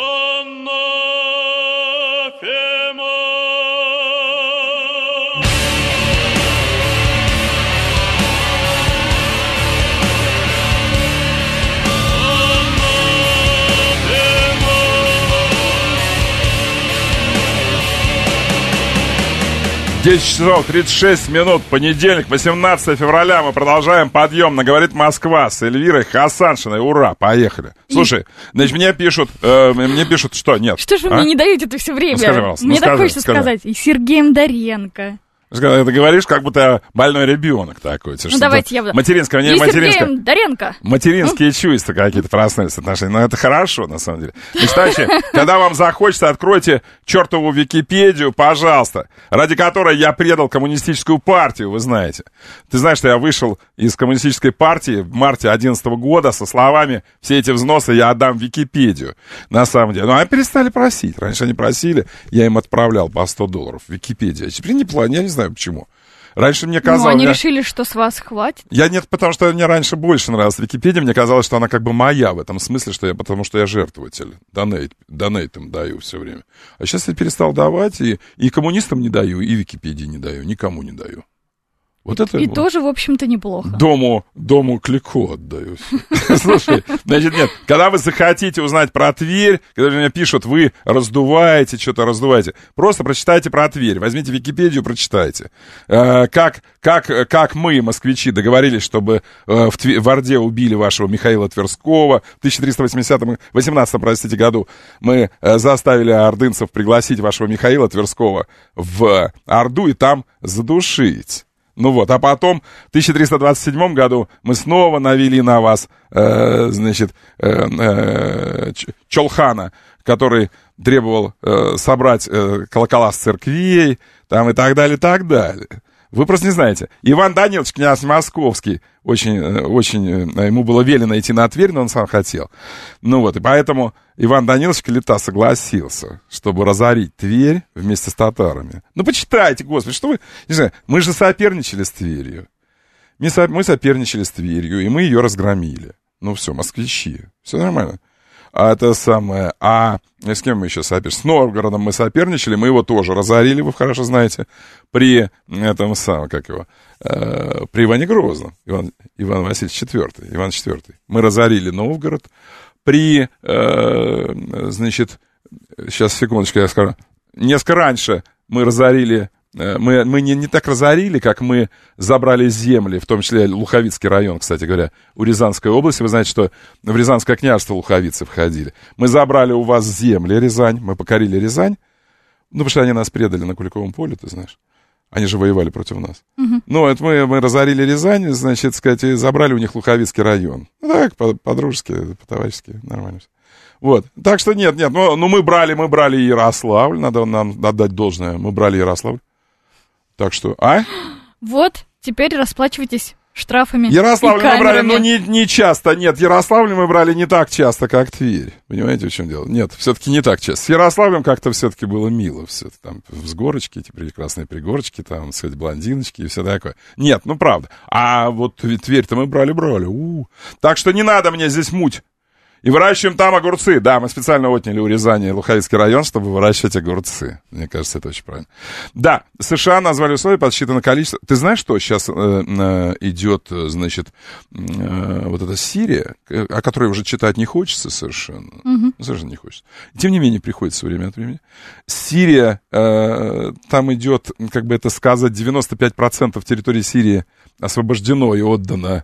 десять часов тридцать шесть минут, понедельник, восемнадцатое февраля, мы продолжаем подъем на «Говорит Москва» с Эльвирой Хасаншиной. Ура, поехали. Слушай, значит, мне пишут, э, мне пишут, что, нет. Что ж вы а? мне не даете это все время? Ну, скажи, пожалуйста, мне ну, так скажи, хочется скажи. сказать. И Сергеем Доренко. Ты говоришь, как будто больной ребенок такой. Ну, давайте я буду. Материнское, не и материнское. Сергеем Доренко. Материнские чувства какие-то проснулись отношения. Но это хорошо, на самом деле. Значит, когда вам захочется, откройте чертову Википедию, пожалуйста, ради которой я предал коммунистическую партию, вы знаете. Ты знаешь, что я вышел из коммунистической партии в марте две тысячи одиннадцатого года со словами «все эти взносы я отдам в Википедию». На самом деле. Ну, они перестали просить. Раньше они просили, я им отправлял по сто долларов в Википедию. А теперь не план, я не знаю почему. Раньше мне казалось... Ну, они я... решили, что с вас хватит? Я нет, потому что мне раньше больше нравилась Википедия. Мне казалось, что она как бы моя в этом смысле, что я, потому что я жертвователь. Донейт, донейт им даю все время. А сейчас я перестал давать, и, и коммунистам не даю, и Википедии не даю, никому не даю. Вот это и тоже, в общем-то, неплохо. Дому, дому Клико отдаю. Слушай, значит, нет, когда вы захотите узнать про Тверь, когда мне пишут, вы раздуваете, что-то раздуваете, просто прочитайте про Тверь, возьмите Википедию, прочитайте. Как, как, как мы, москвичи, договорились, чтобы в, Твер, в Орде убили вашего Михаила Тверского. В тысяча триста восемнадцатом, простите, году мы заставили ордынцев пригласить вашего Михаила Тверского в Орду и там задушить. Ну вот, а потом в тысяча триста двадцать седьмом году мы снова навели на вас, э, значит, э, э, Чолхана, который требовал э, собрать э, колокола с церквей, там и так далее, и так далее. Вы просто не знаете. Иван Данилович, князь Московский, очень, очень ему было велено идти на Тверь, но он сам хотел. Ну вот, и поэтому Иван Данилович Калита согласился, чтобы разорить Тверь вместе с татарами. Ну, почитайте, господи, что вы... Не знаю, мы же соперничали с Тверью. Мы, со... мы соперничали с Тверью, и мы ее разгромили. Ну, все, москвичи, все нормально. А это самое... А с кем мы еще соперничали? С Новгородом мы соперничали, мы его тоже разорили, вы хорошо знаете, при этом самом, как его, э, при Иване Грозном, Иван, Иван Васильевич четвёртый, Иван четвёртый. Мы разорили Новгород при, э, значит, сейчас, секундочку, я скажу, несколько раньше мы разорили, э, мы, мы не, не так разорили, как мы забрали земли, в том числе Луховицкий район, кстати говоря, у Рязанской области. Вы знаете, что в Рязанское княжество луховицы входили. Мы забрали у вас земли, Рязань, мы покорили Рязань, ну, потому что они нас предали на Куликовом поле, ты знаешь. Они же воевали против нас. Uh-huh. Ну, это мы, мы разорили Рязань, значит, сказать, и забрали у них Луховицкий район. Ну, так, по- по-дружески, по-товарищески, нормально все. Вот. Так что нет, нет, ну, ну мы брали, мы брали Ярославль, надо нам отдать должное, мы брали Ярославль. Так что, а? Вот, теперь расплачивайтесь штрафами. Ярославль мы брали, ну, не, не часто, нет, Ярославль мы брали не так часто, как Тверь. Понимаете, в чем дело? Нет, все-таки не так часто. С Ярославлем как-то все-таки было мило. Все там взгорочки, эти прекрасные пригорочки, там, так сказать, блондиночки и все такое. Нет, ну, правда. А вот Тверь-то мы брали-брали. У-у-у. Так что не надо мне здесь муть. И выращиваем там огурцы. Да, мы специально отняли у Рязани Луховицкий район, чтобы выращивать огурцы. Мне кажется, это очень правильно. Да, США назвали условия, подсчитано количество. Ты знаешь, что сейчас э, э, идет, значит, э, вот эта Сирия, о которой уже читать не хочется совершенно. Угу. Совершенно не хочется. Тем не менее, приходится время от времени. Сирия, э, там идет, как бы это сказать, девяносто пять процентов территории Сирии освобождено и отдано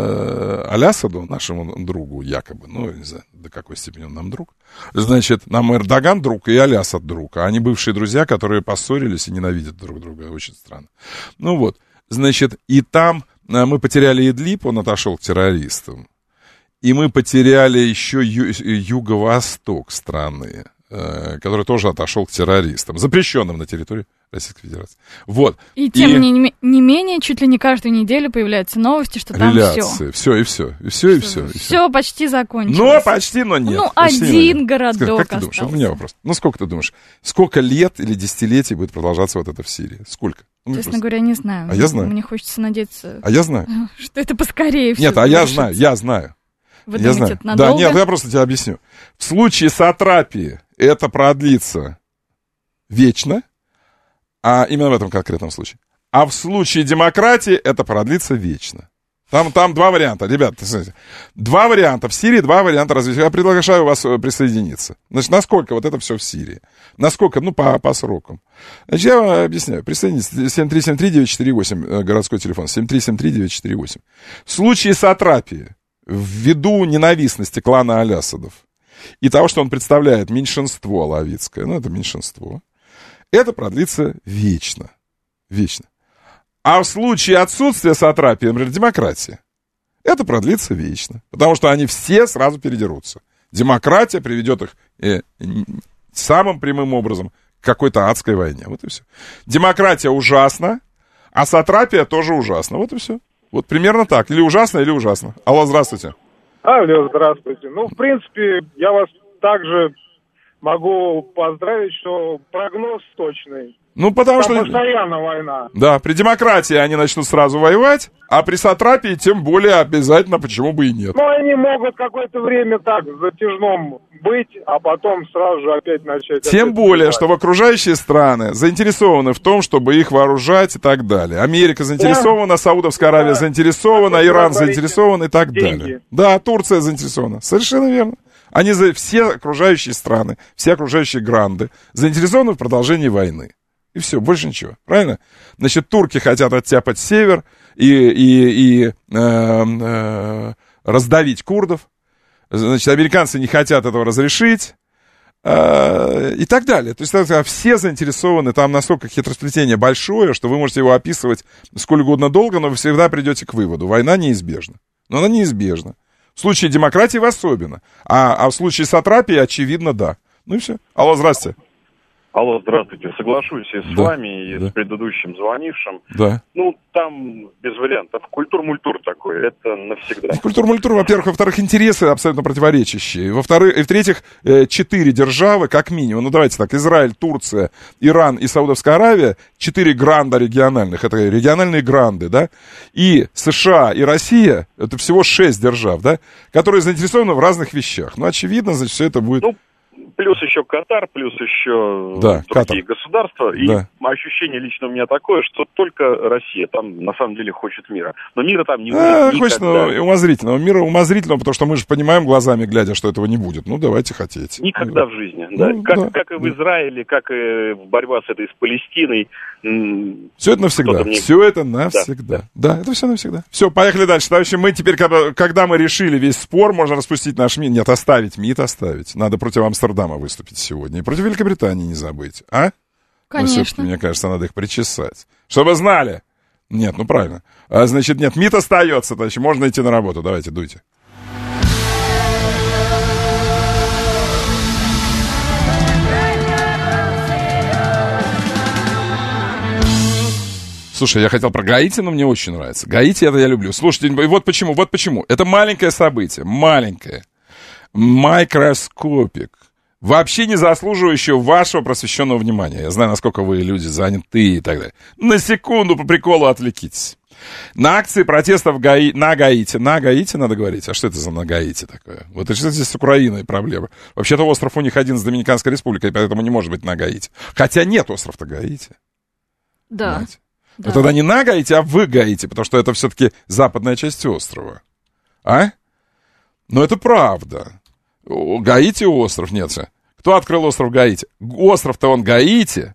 Алясаду, нашему другу, якобы, ну, не знаю, до какой степени он нам друг. Значит, нам Эрдоган друг и Алясад друг, а они бывшие друзья, которые поссорились и ненавидят друг друга, очень странно. Ну вот, значит, и там мы потеряли Идлиб, он отошел к террористам, и мы потеряли еще ю- юго-восток страны, который тоже отошел к террористам, запрещенным на территории Российской Федерации. Вот. И тем и... Не, не менее, чуть ли не каждую неделю появляются новости, что там реляции. все. Все и все. И все, и все. И все. Все почти закончилось. Ну, почти, но нет. Ну, почти, один нет. городок Скажи, как остался. ты думаешь? Вот у меня вопрос. Ну, сколько ты думаешь? Сколько лет или десятилетий будет продолжаться вот это в Сирии? Сколько? Ну, Честно просто. говоря, не знаю. А я знаю. Мне хочется надеяться... А я знаю. Что это поскорее все Нет, а я знаю, я знаю. Вы я думаете, знаю. это надолго? Да, нет, я просто тебе объясню. В случае сатрапии это продлится вечно, а именно в этом конкретном случае. А в случае демократии это продлится вечно. Там, там два варианта, ребята, смотрите. Два варианта. В Сирии два варианта развития. Я приглашаю вас присоединиться. Значит, насколько вот это все в Сирии? Насколько? Ну, по, по срокам. Значит, я вам объясняю. Присоединитесь. семь три семь три девять четыре восемь, городской телефон. семь три семь три девять четыре восемь. В случае сатрапии, ввиду ненавистности клана Алясадов и того, что он представляет меньшинство алавитское, ну, это меньшинство, это продлится вечно. Вечно. А в случае отсутствия сатрапии, например, демократии, это продлится вечно. Потому что они все сразу передерутся. Демократия приведет их э, самым прямым образом к какой-то адской войне. Вот и все. Демократия ужасна, а сатрапия тоже ужасна. Вот и все. Вот примерно так. Или ужасно, или ужасно. Алло, здравствуйте. Алло, здравствуйте. Ну, в принципе, я вас также могу поздравить, что прогноз точный. Ну, потому Там что... постоянно война. Да, при демократии они начнут сразу воевать, а при сатрапии тем более обязательно, почему бы и нет. Ну, они могут какое-то время так, в затяжном быть, а потом сразу же опять начать... Тем опять более, убивать. что окружающие страны заинтересованы в том, чтобы их вооружать и так далее. Америка заинтересована, да. Саудовская Аравия да. заинтересована, Иран заинтересован и так деньги. далее. Да, Турция заинтересована. Совершенно верно. Они, за, все окружающие страны, все окружающие гранды заинтересованы в продолжении войны. И все, больше ничего. Правильно? Значит, турки хотят оттяпать север и, и, и э, э, раздавить курдов. Значит, американцы не хотят этого разрешить. Э, и так далее. То есть все заинтересованы. Там настолько хитросплетение большое, что вы можете его описывать сколь угодно долго, но вы всегда придете к выводу. Война неизбежна. Но она неизбежна. В случае демократии в особенно. А, а в случае сатрапии, очевидно, да. Ну и все. Алло, здрасте. Алло, здравствуйте. Соглашусь и с да, вами, и да. с предыдущим звонившим. Да. Ну, там без вариантов. Культур-мультур такой, это навсегда. Культур-мультур, во-первых. Во-вторых, интересы абсолютно противоречащие. Во-вторых, и в-третьих, четыре державы, как минимум. Ну, давайте так. Израиль, Турция, Иран и Саудовская Аравия. Четыре гранда региональных. Это региональные гранды, да. И США, и Россия. Это всего шесть держав, да. Которые заинтересованы в разных вещах. Ну, очевидно, значит, все это будет... Ну, плюс еще Катар, плюс еще да, другие Катар. государства. И да. ощущение лично у меня такое, что только Россия там на самом деле хочет мира. Но мира там не будет а, никогда. Хочет ну, умозрительного. Мира умозрительного, потому что мы же понимаем глазами глядя, что этого не будет. Ну, давайте хотите. Никогда ну, в жизни. Да. Ну, как, да. как и в Израиле, как и борьба с этой, с Палестиной. Все это навсегда. Мне... Все это навсегда. Да. да, это все навсегда. Все, поехали дальше. Товарищи, мы теперь, когда, когда мы решили весь спор, можно распустить наш МИД. Нет, оставить МИД, оставить. Надо против Амстердама выступить сегодня. И против Великобритании не забыть. А? Конечно. Ну, все-таки, мне кажется, надо их причесать. Чтобы знали. Нет, ну правильно. А, значит, нет, МИД остается, товарищи. Можно идти на работу. Давайте, дуйте. Слушай, я хотел про Гаити, но мне очень нравится. Гаити это я люблю. Слушайте, вот почему, вот почему. Это маленькое событие, маленькое. Микроскопик. Вообще не заслуживающее вашего просвещенного внимания. Я знаю, насколько вы люди заняты и так далее. На секунду по приколу отвлекитесь. На акции протеста в Гаи... на Гаити. На Гаити надо говорить. А что это за на Гаити такое? Вот это что здесь с Украиной проблема. Вообще-то остров у них один с Доминиканской республикой, поэтому не может быть на Гаити. Хотя нет острова-то Гаити. Да. Понимаете? Да. Но тогда не на Гаити, а в Гаити, потому что это все-таки западная часть острова. А? Но это правда. Гаити остров, нет. Кто открыл остров Гаити? Остров-то он Гаити,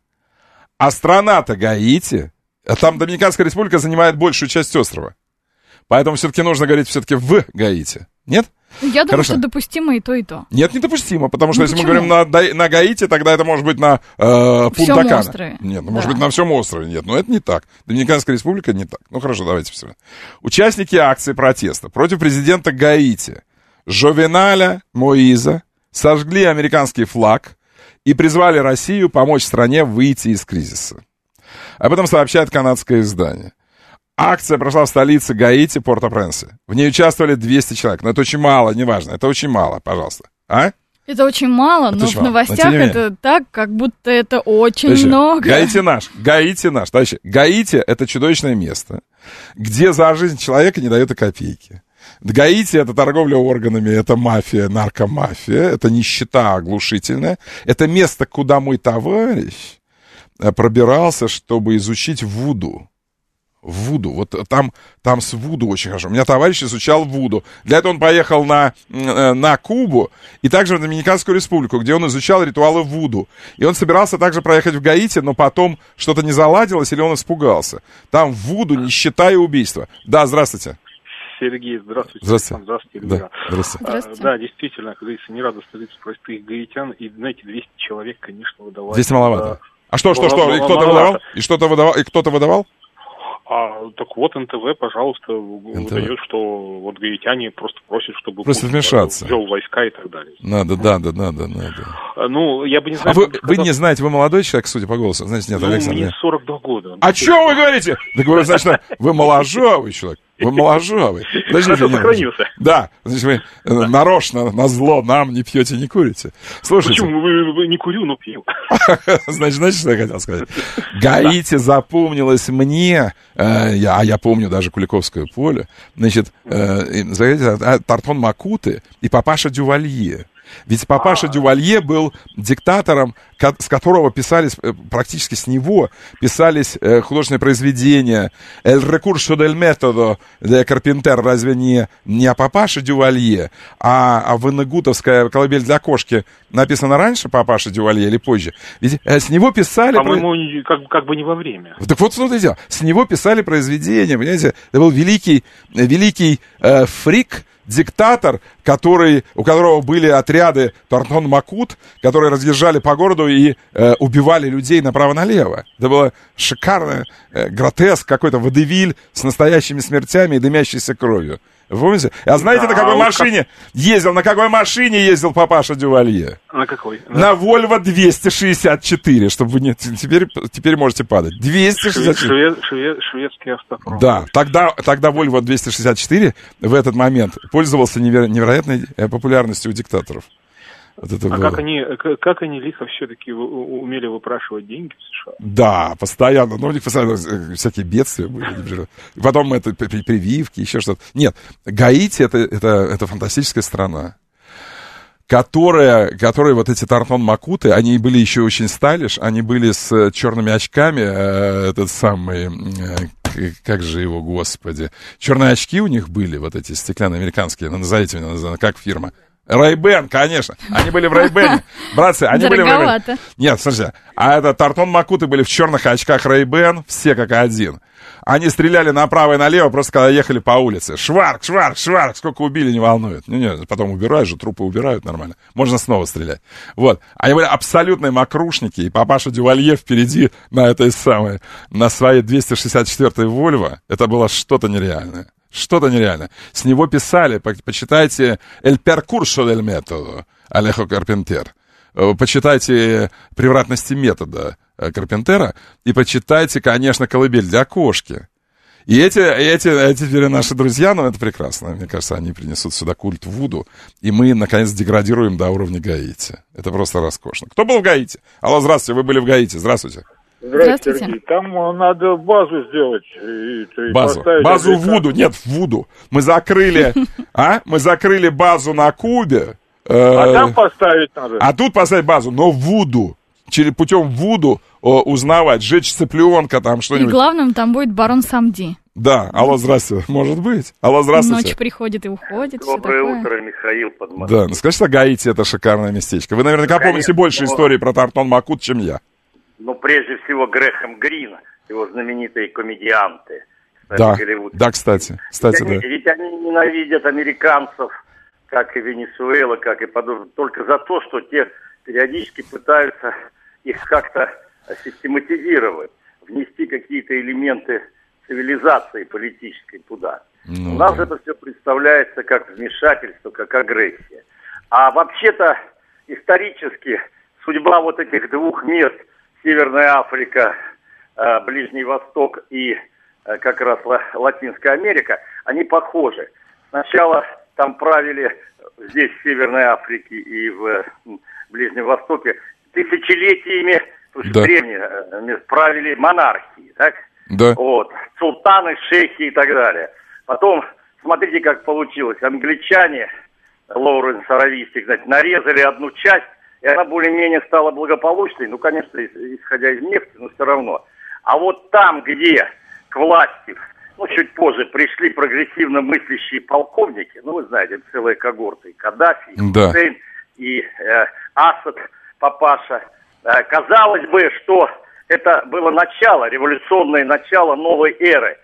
а страна-то Гаити. А там Доминиканская республика занимает большую часть острова. Поэтому все-таки нужно говорить все-таки в Гаити. Нет? Я думаю, Хорошо. что допустимо и то, и то. Нет, недопустимо, потому что ну, если почему? мы говорим на, на Гаити, тогда это может быть на э, Пунта-Кана. острове. Нет, ну, да. может быть на всем острове. Нет, но это не так. Доминиканская республика не так. Ну хорошо, давайте все. Участники акции протеста против президента Гаити Жовеналя Моиза сожгли американский флаг и призвали Россию помочь стране выйти из кризиса. Об этом сообщает канадское издание. Акция прошла в столице Гаити, Порто-Пренсе. В ней участвовали двести человек. Но это очень мало, неважно. Это очень мало, пожалуйста. А? Это очень мало, это но очень в новостях но, это так, как будто это очень Товарищи, много. Гаити наш, Гаити наш. Товарищи, Гаити — это чудовищное место, где за жизнь человека не дают и копейки. Гаити — это торговля органами, это мафия, наркомафия, это нищета оглушительная. Это место, куда мой товарищ пробирался, чтобы изучить вуду. Вуду. Вот там, там с вуду очень хорошо. У меня товарищ изучал вуду. Для этого он поехал на, на Кубу и также в Доминиканскую республику, где он изучал ритуалы вуду. И он собирался также проехать в Гаити, но потом что-то не заладилось или он испугался. Там вуду, нищета и убийство. Да, здравствуйте. Сергей, здравствуйте. Здравствуйте. Здравствуйте, да, здравствуйте. здравствуйте. А, да, действительно, как говорится, не рада столица простых гаитян. И, знаете, двести человек, конечно, выдавали. двести маловато. А что, что, что? И кто-то выдавал? И что-то выдавал? И кто-то выдавал? А, так вот, эн тэ вэ, пожалуйста, эн тэ вэ. Выдает, что вот гаитяне просто просят, чтобы просто вмешаться, ввел войска и так далее. Надо, да, да, надо, надо. А, ну, я бы не знаю... А вы, сказал... вы не знаете, вы молодой человек, судя по голосу? Знаете, нет, ну, Александр. мне сорок два года. А что вы говорите? Так вы, значит, вы моложавый человек. Вы моложавый. Хорошо сохранился. Да, значит, вы да. нарочно, назло нам не пьете, не курите. Слушайте. Почему? Вы, вы не курю, но пью. Значит, знаете, что я хотел сказать? Гаити запомнилось мне, э, я, а я помню даже Куликовское поле, значит, э, Тартон Макуты и папаша Дювалье. Ведь папаша Дювалье был диктатором, с которого писались, практически с него писались художественные произведения. «El recurso del método» де Карпентер разве не, не о папаше Дювалье, а, а венегутовская «Колыбель для кошки» написана раньше папаша Дювалье или позже? Ведь с него писали... По-моему, как, как бы не во время. Так вот, что ты делал? С него писали произведения, понимаете? Это был великий, великий э, фрик, диктатор, который, у которого были отряды Тартон Макут, которые разъезжали по городу и э, убивали людей направо-налево. Это было шикарно, э, гротеск, какой-то водевиль с настоящими смертями и дымящейся кровью. Вы помните? А знаете, да, на какой машине как... ездил? На какой машине ездил папаша Дювалье? На какой? Да. На Volvo двести шестьдесят четыре, чтобы вы не... Теперь, теперь можете падать. двести шестьдесят четыре. Швед, швед, шведский автопром. Да, тогда, тогда Volvo двести шестьдесят четыре в этот момент пользовался неверо... невероятной популярностью у диктаторов. Вот это а было. как они, как они лихо все-таки умели выпрашивать деньги в США? Да, постоянно. Ну, у них постоянно всякие бедствия были. Потом это прививки, еще что-то. Нет, Гаити это, это, это фантастическая страна, которая, которая вот эти Тартон-Макуты, они были еще очень стайлиш, они были с черными очками, э, этот самый... Э, как же его, господи. Черные очки у них были, вот эти стеклянные американские. Назовите меня, как фирма? Ray-Ban, конечно. Они были в Ray-Ban. Братцы, они были в Ray-Ban. Нет, слушайте, а это Тартон Макуты были в черных очках Ray-Ban, все как один. Они стреляли направо и налево, просто когда ехали по улице. Шварк, шварк, шварк, сколько убили, не волнует. Не, не, потом убирают же, трупы убирают нормально. Можно снова стрелять. Вот. Они были абсолютные мокрушники, и папаша Дювалье впереди на этой самой, на своей двести шестьдесят четвёртой Volvo. Это было что-то нереальное. Что-то нереально. С него писали, по- почитайте «El percurso del método» Алехо Карпентер. Почитайте «Превратности метода» Карпентера и почитайте, конечно, «Колыбель для кошки». И эти, эти, эти теперь наши друзья, ну, это прекрасно. Мне кажется, они принесут сюда культ Вуду, и мы, наконец, деградируем до уровня Гаити. Это просто роскошно. Кто был в Гаити? Алло, здравствуйте, вы были в Гаити. Здравствуйте. Здравствуйте, Сергей. Там надо базу сделать. И, и базу. Базу Вуду. Нет, Вуду. Мы закрыли, а? Мы закрыли базу на Кубе. А там поставить надо. А тут поставить базу, но Вуду. Через путем Вуду узнавать, сжечь цыпленка, там что-нибудь. И главным там будет барон Самди. Да, алло, здравствуйте, может быть. Алло, здравствуйте. Ночь приходит и уходит. Доброе утро, Михаил Подмосковье. Да, ну скажите, Гаити это шикарное местечко. Вы наверняка Конечно, помните больше но... историй про Тартон Макут, чем я. Ну, прежде всего, Грэхэм Грин, его знаменитые комедианты. Да, да, кстати. кстати ведь, они, да. ведь они ненавидят американцев, как и Венесуэла, как и подобное, только за то, что те периодически пытаются их как-то систематизировать, внести какие-то элементы цивилизации политической туда. Ну, У нас да. это все представляется как вмешательство, как агрессия. А вообще-то исторически судьба вот этих двух мест, Северная Африка, Ближний Восток и как раз Латинская Америка, они похожи. Сначала там правили, здесь в Северной Африке и в Ближнем Востоке, тысячелетиями, слушай, да. древние, правили монархии, так? Да. Вот, султаны, шейхи и так далее. Потом, смотрите, как получилось. Англичане, Лоуренс Аравийский, знаете, нарезали одну часть, и она более-менее стала благополучной, ну, конечно, исходя из нефти, но все равно. А вот там, где к власти, ну, чуть позже пришли прогрессивно мыслящие полковники, ну, вы знаете, целые когорты, и Каддафи, и да. Хусейн, и э, Асад, папаша. Э, казалось бы, что это было начало, революционное начало новой эры.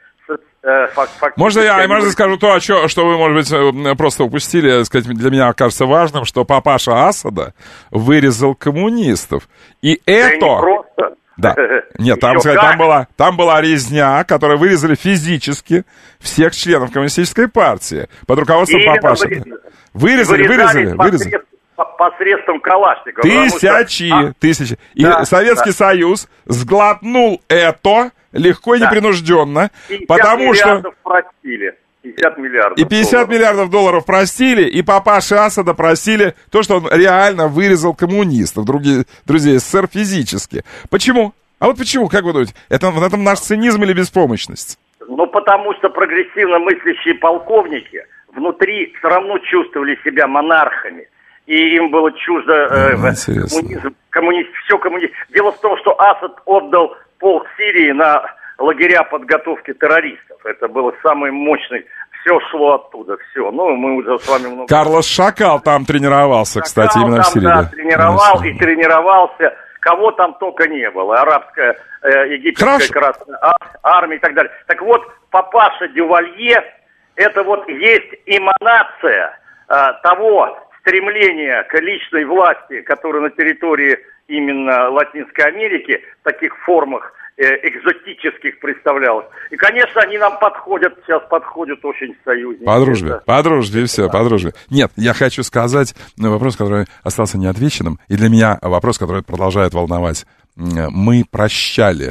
Можно я, можно скажу то, что вы, может быть, просто упустили, сказать, для меня кажется важным, что папаша Асада вырезал коммунистов. И это... Да. Нет, там, сказать, там, была, там была резня, которую вырезали физически всех членов коммунистической партии под руководством папаши. Вырезали, вырезали, вырезали. Посредством Калашникова. Тысячи, что... тысячи. И да, Советский да. Союз сглотнул это легко и да. непринужденно, потому что... простили. пятьдесят миллиардов И пятьдесят долларов. миллиардов долларов простили, и папаши Асада просили то, что он реально вырезал коммунистов, другие, друзей СССР физически. Почему? А вот почему, как вы думаете? Это в этом наш цинизм или беспомощность? Ну, потому что прогрессивно мыслящие полковники внутри все равно чувствовали себя монархами. и им было чуждо э, коммунизм, коммунизм, все коммунизм. Дело в том, что Асад отдал полк Сирии на лагеря подготовки террористов. Это было самый мощный. Все шло оттуда, все. Ну, мы уже с вами много... Карлос Шакал там тренировался, кстати, Шакал именно там, в Сирии. Да, да, тренировал и тренировался. Кого там только не было. Арабская, э, египетская Хорошо. красная армия и так далее. Так вот, папаша Дювалье, это вот есть эманация э, того стремления к личной власти, которое на территории именно Латинской Америки в таких формах экзотических представлялось. И, конечно, они нам подходят, сейчас подходят очень союзники. По дружбе, Это... по дружбе, и все, по дружбе. Нет, я хочу сказать ну, вопрос, который остался неотвеченным, и для меня вопрос, который продолжает волновать. Мы прощали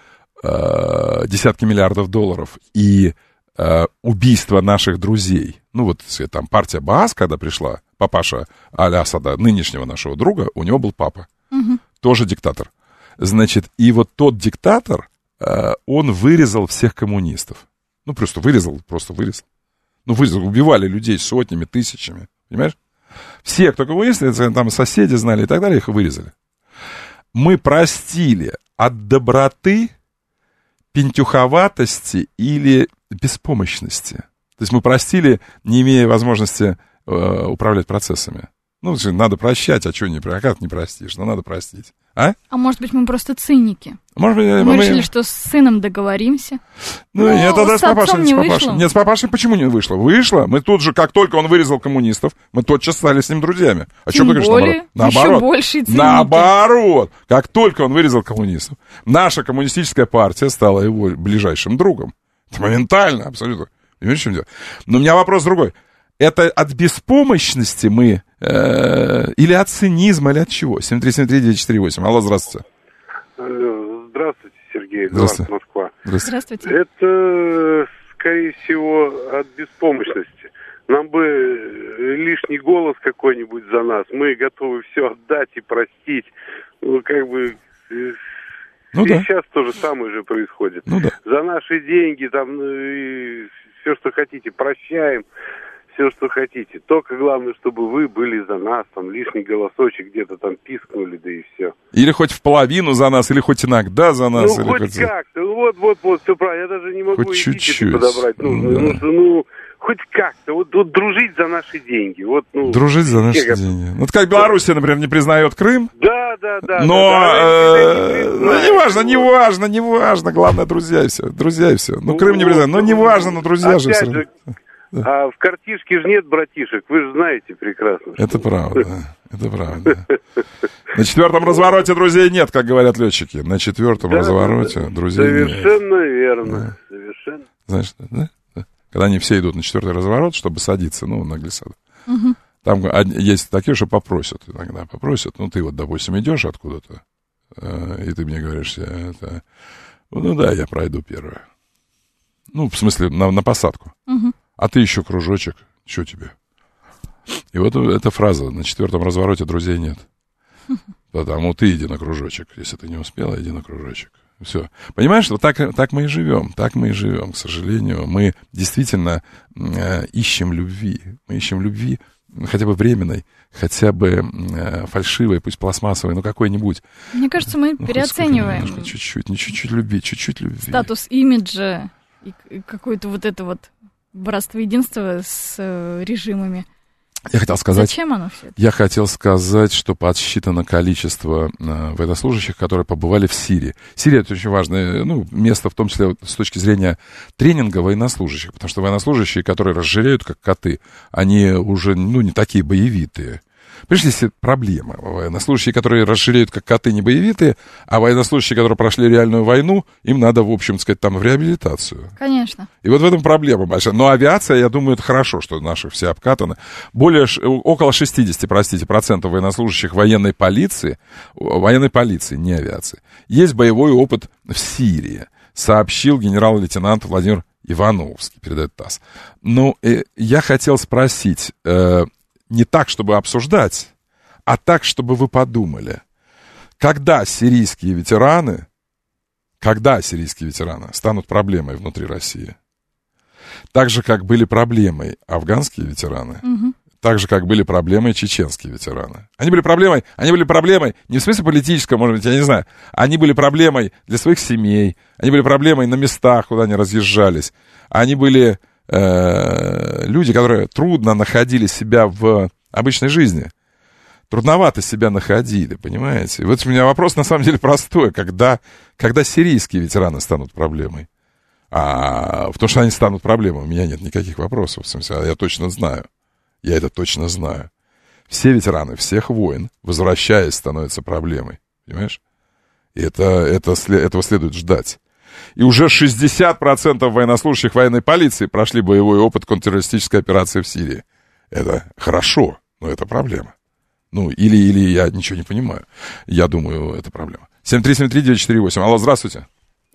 э, десятки миллиардов долларов и э, убийство наших друзей. Ну, вот там партия Баас, когда пришла, папаша Аль-Асада, нынешнего нашего друга, у него был папа, угу. тоже диктатор. Значит, и вот тот диктатор, э, он вырезал всех коммунистов. Ну, просто вырезал, просто вырезал. Ну, вырезал, убивали людей сотнями, тысячами, понимаешь? Все, кто коммунисты, там соседи знали и так далее, их вырезали. Мы простили от доброты, пентюховатости или беспомощности. То есть мы простили, не имея возможности э, управлять процессами. Ну, надо прощать, а что не, а как не простишь? Ну, надо простить. А? А может быть, мы просто циники? Может быть, мы, мы решили, что с сыном договоримся. Ну, Но нет, тогда с с папашей, не с папашей. вышло. Нет, с папашей почему не вышло? Вышло. Мы тут же, как только он вырезал коммунистов, мы тотчас стали с ним друзьями. А Тем что ты говоришь, более, наоборот? еще большие циники. Наоборот. Как только он вырезал коммунистов, наша коммунистическая партия стала его ближайшим другом. Это моментально, абсолютно. Понимаешь, в чем дело? Но у меня вопрос другой. Это от беспомощности мы, э, или от цинизма, или от чего? семь три семь три девять четыре восемь. Алло, здравствуйте. Алло, здравствуйте, Сергей. Здравствуйте. Москва. Здравствуйте. Это, скорее всего, от беспомощности. Нам бы лишний голос какой-нибудь за нас. Мы готовы все отдать и простить. Ну, как бы... Ну, и да. сейчас то же самое же происходит. Ну, да. За наши деньги, там, и все, что хотите, прощаем. Все, что хотите. Только главное, чтобы вы были за нас, там лишний голосочек где-то там пискнули, да и все. Или хоть в половину за нас, или хоть иногда за нас. Ну, или хоть, хоть как-то. Ну, вот, вот, вот, все правильно. Я даже не могу хоть чуть-чуть подобрать. Ну, ну, ну, ну, хоть как-то. Вот, вот дружить за наши деньги. Вот, ну, дружить за наши как... деньги. Вот как Белоруссия, например, не признает Крым. Да, да, да. Но, да, да, э, не ну, неважно, неважно, неважно. Главное, друзья и все. Друзья и все. Ну, Крым не признает. Но неважно, но друзья же все равно. А в картишке же нет братишек, вы же знаете прекрасно. Это правда, это правда. На четвертом развороте друзей нет, как говорят летчики. На четвертом да, развороте да, друзей совершенно нет. Верно, да. совершенно. Знаешь, да? да? Когда они все идут на четвертый разворот, чтобы садиться, ну, на глиссаду. Угу. Там есть такие, что попросят, иногда попросят. Ну, ты вот, допустим, идешь откуда-то, и ты мне говоришь, это, ну да, я пройду первое. Ну, в смысле, на, на посадку. Угу. А ты еще кружочек, что тебе? И вот эта фраза, на четвертом развороте друзей нет. Потому ты иди на кружочек. Если ты не успела, иди на кружочек. Все. Понимаешь, вот так, так мы и живем. Так мы и живем, к сожалению. Мы действительно э, ищем любви. Мы ищем любви, хотя бы временной, хотя бы э, фальшивой, пусть пластмассовой, но какой-нибудь. Мне кажется, мы ну, переоцениваем. Сколько, чуть-чуть, не чуть-чуть любви, чуть-чуть любви. Статус имиджа и какое-то вот это вот братство единства с э, режимами. Я хотел сказать, зачем оно все это? Я хотел сказать, что подсчитано количество э, военнослужащих, которые побывали в Сирии. Сирия — это очень важное ну, место, в том числе с точки зрения тренинга военнослужащих, потому что военнослужащие, которые разжиреют, как коты, они уже ну, не такие боевитые. Понимаешь, есть проблема. Военнослужащие, которые расширяют как коты, не боевитые, а военнослужащие, которые прошли реальную войну, им надо, в общем сказать, там в реабилитацию. Конечно. И вот в этом проблема большая. Но авиация, я думаю, это хорошо, что наши все обкатаны. Более, около шестьдесят, простите, процентов военнослужащих военной полиции, военной полиции, не авиации, есть боевой опыт в Сирии, сообщил генерал-лейтенант Владимир Ивановский, передает ТАСС. Ну, э, я хотел спросить... Э, не так, чтобы обсуждать, а так, чтобы вы подумали, когда сирийские ветераны, когда сирийские ветераны станут проблемой внутри России, так же, как были проблемой афганские ветераны, угу. Так же, как были проблемы и чеченские ветераны. Они были проблемой, они были проблемой не в смысле политическом, может быть, я не знаю. Они были проблемой для своих семей. Они были проблемой на местах, куда они разъезжались. Они были э, люди, которые трудно находили себя в обычной жизни. Трудновато себя находили, понимаете? И вот у меня вопрос на самом деле простой. Когда, когда сирийские ветераны станут проблемой? А в том, что они станут проблемой, у меня нет никаких вопросов. В смысле, я точно знаю. Я это точно знаю. Все ветераны всех войн, возвращаясь, становятся проблемой. Понимаешь? И это, это, этого следует ждать. И уже шестьдесят процентов военнослужащих военной полиции прошли боевой опыт контртеррористической операции в Сирии. Это хорошо, но это проблема. Ну, или, или я ничего не понимаю. Я думаю, это проблема. семь три семь три девять четыре восемь. Алло, здравствуйте.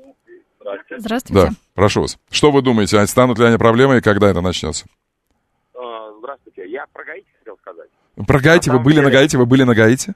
Здравствуйте. Да, прошу вас. Что вы думаете, станут ли они проблемой и когда это начнется? Здравствуйте. Я про Гаити хотел сказать. Про Гаити? Вы были деле... на Гаити? Вы были на Гаити?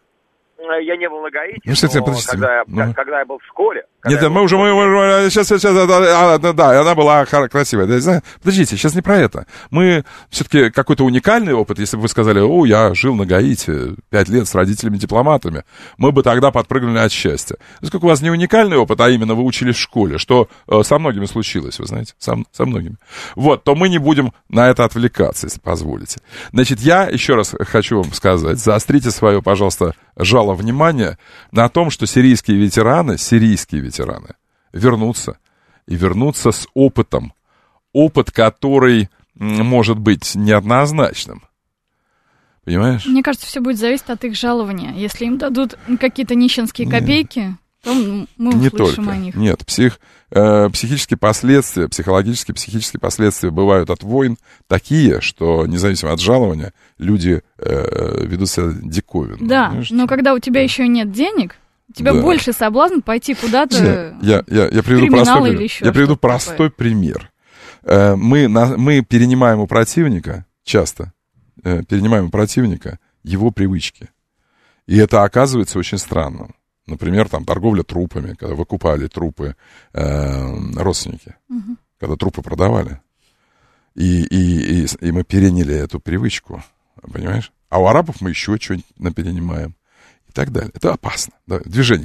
Я не был на Гаити, ну, кстати, но когда я, ну. когда я был в школе... Нет, я мы уже... Мы, мы, сейчас, сейчас, а, да, да, она была красивая. Да, подождите, сейчас не про это. Мы все-таки какой-то уникальный опыт, если бы вы сказали, о, я жил на Гаити пять лет с родителями-дипломатами, мы бы тогда подпрыгнули от счастья. Поскольку у вас не уникальный опыт, а именно вы учились в школе, что э, со многими случилось, вы знаете, со, со многими. Вот, то мы не будем на это отвлекаться, если позволите. Значит, я еще раз хочу вам сказать, заострите свое, пожалуйста, жало внимания на том, что сирийские ветераны, сирийские ветераны вернутся, и вернутся с опытом. Опыт, который может быть неоднозначным. Понимаешь? Мне кажется, все будет зависеть от их жалования. Если им дадут какие-то нищенские копейки, Нет. то мы не услышим только. о них. Нет, псих, э, психические последствия, психологические, психические последствия бывают от войн такие, что независимо от жалования люди э, ведут себя диковинно. Да, понимаешь? но когда у тебя да. еще нет денег, у тебя да. больше соблазн пойти куда-то я, я, я приведу простой, пример. Я приведу простой пример. Э, мы, на, мы перенимаем у противника, часто э, перенимаем у противника его привычки. И это оказывается очень странным. Например, там торговля трупами, когда выкупали трупы э, родственники, угу. когда трупы продавали. И, и, и, и мы переняли эту привычку, понимаешь? А у арабов мы еще что-нибудь наперенимаем. И так далее. Это опасно. Давай, движение.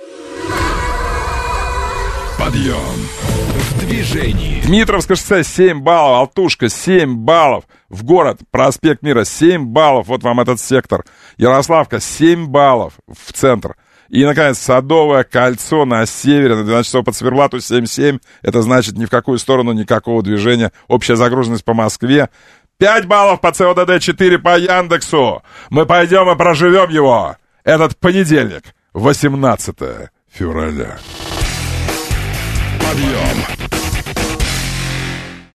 Подъем в движении. Дмитровское шоссе семь баллов, Алтушка семь баллов. В город, проспект Мира семь баллов. Вот вам этот сектор. Ярославка семь баллов в центр. И, наконец, Садовое кольцо на севере, на двенадцать часов по циферблату семь семь. Это значит ни в какую сторону никакого движения. Общая загруженность по Москве. пять баллов по ЦОДД, четыре по Яндексу. Мы пойдем и проживем его. Этот понедельник, восемнадцатое февраля. Подъем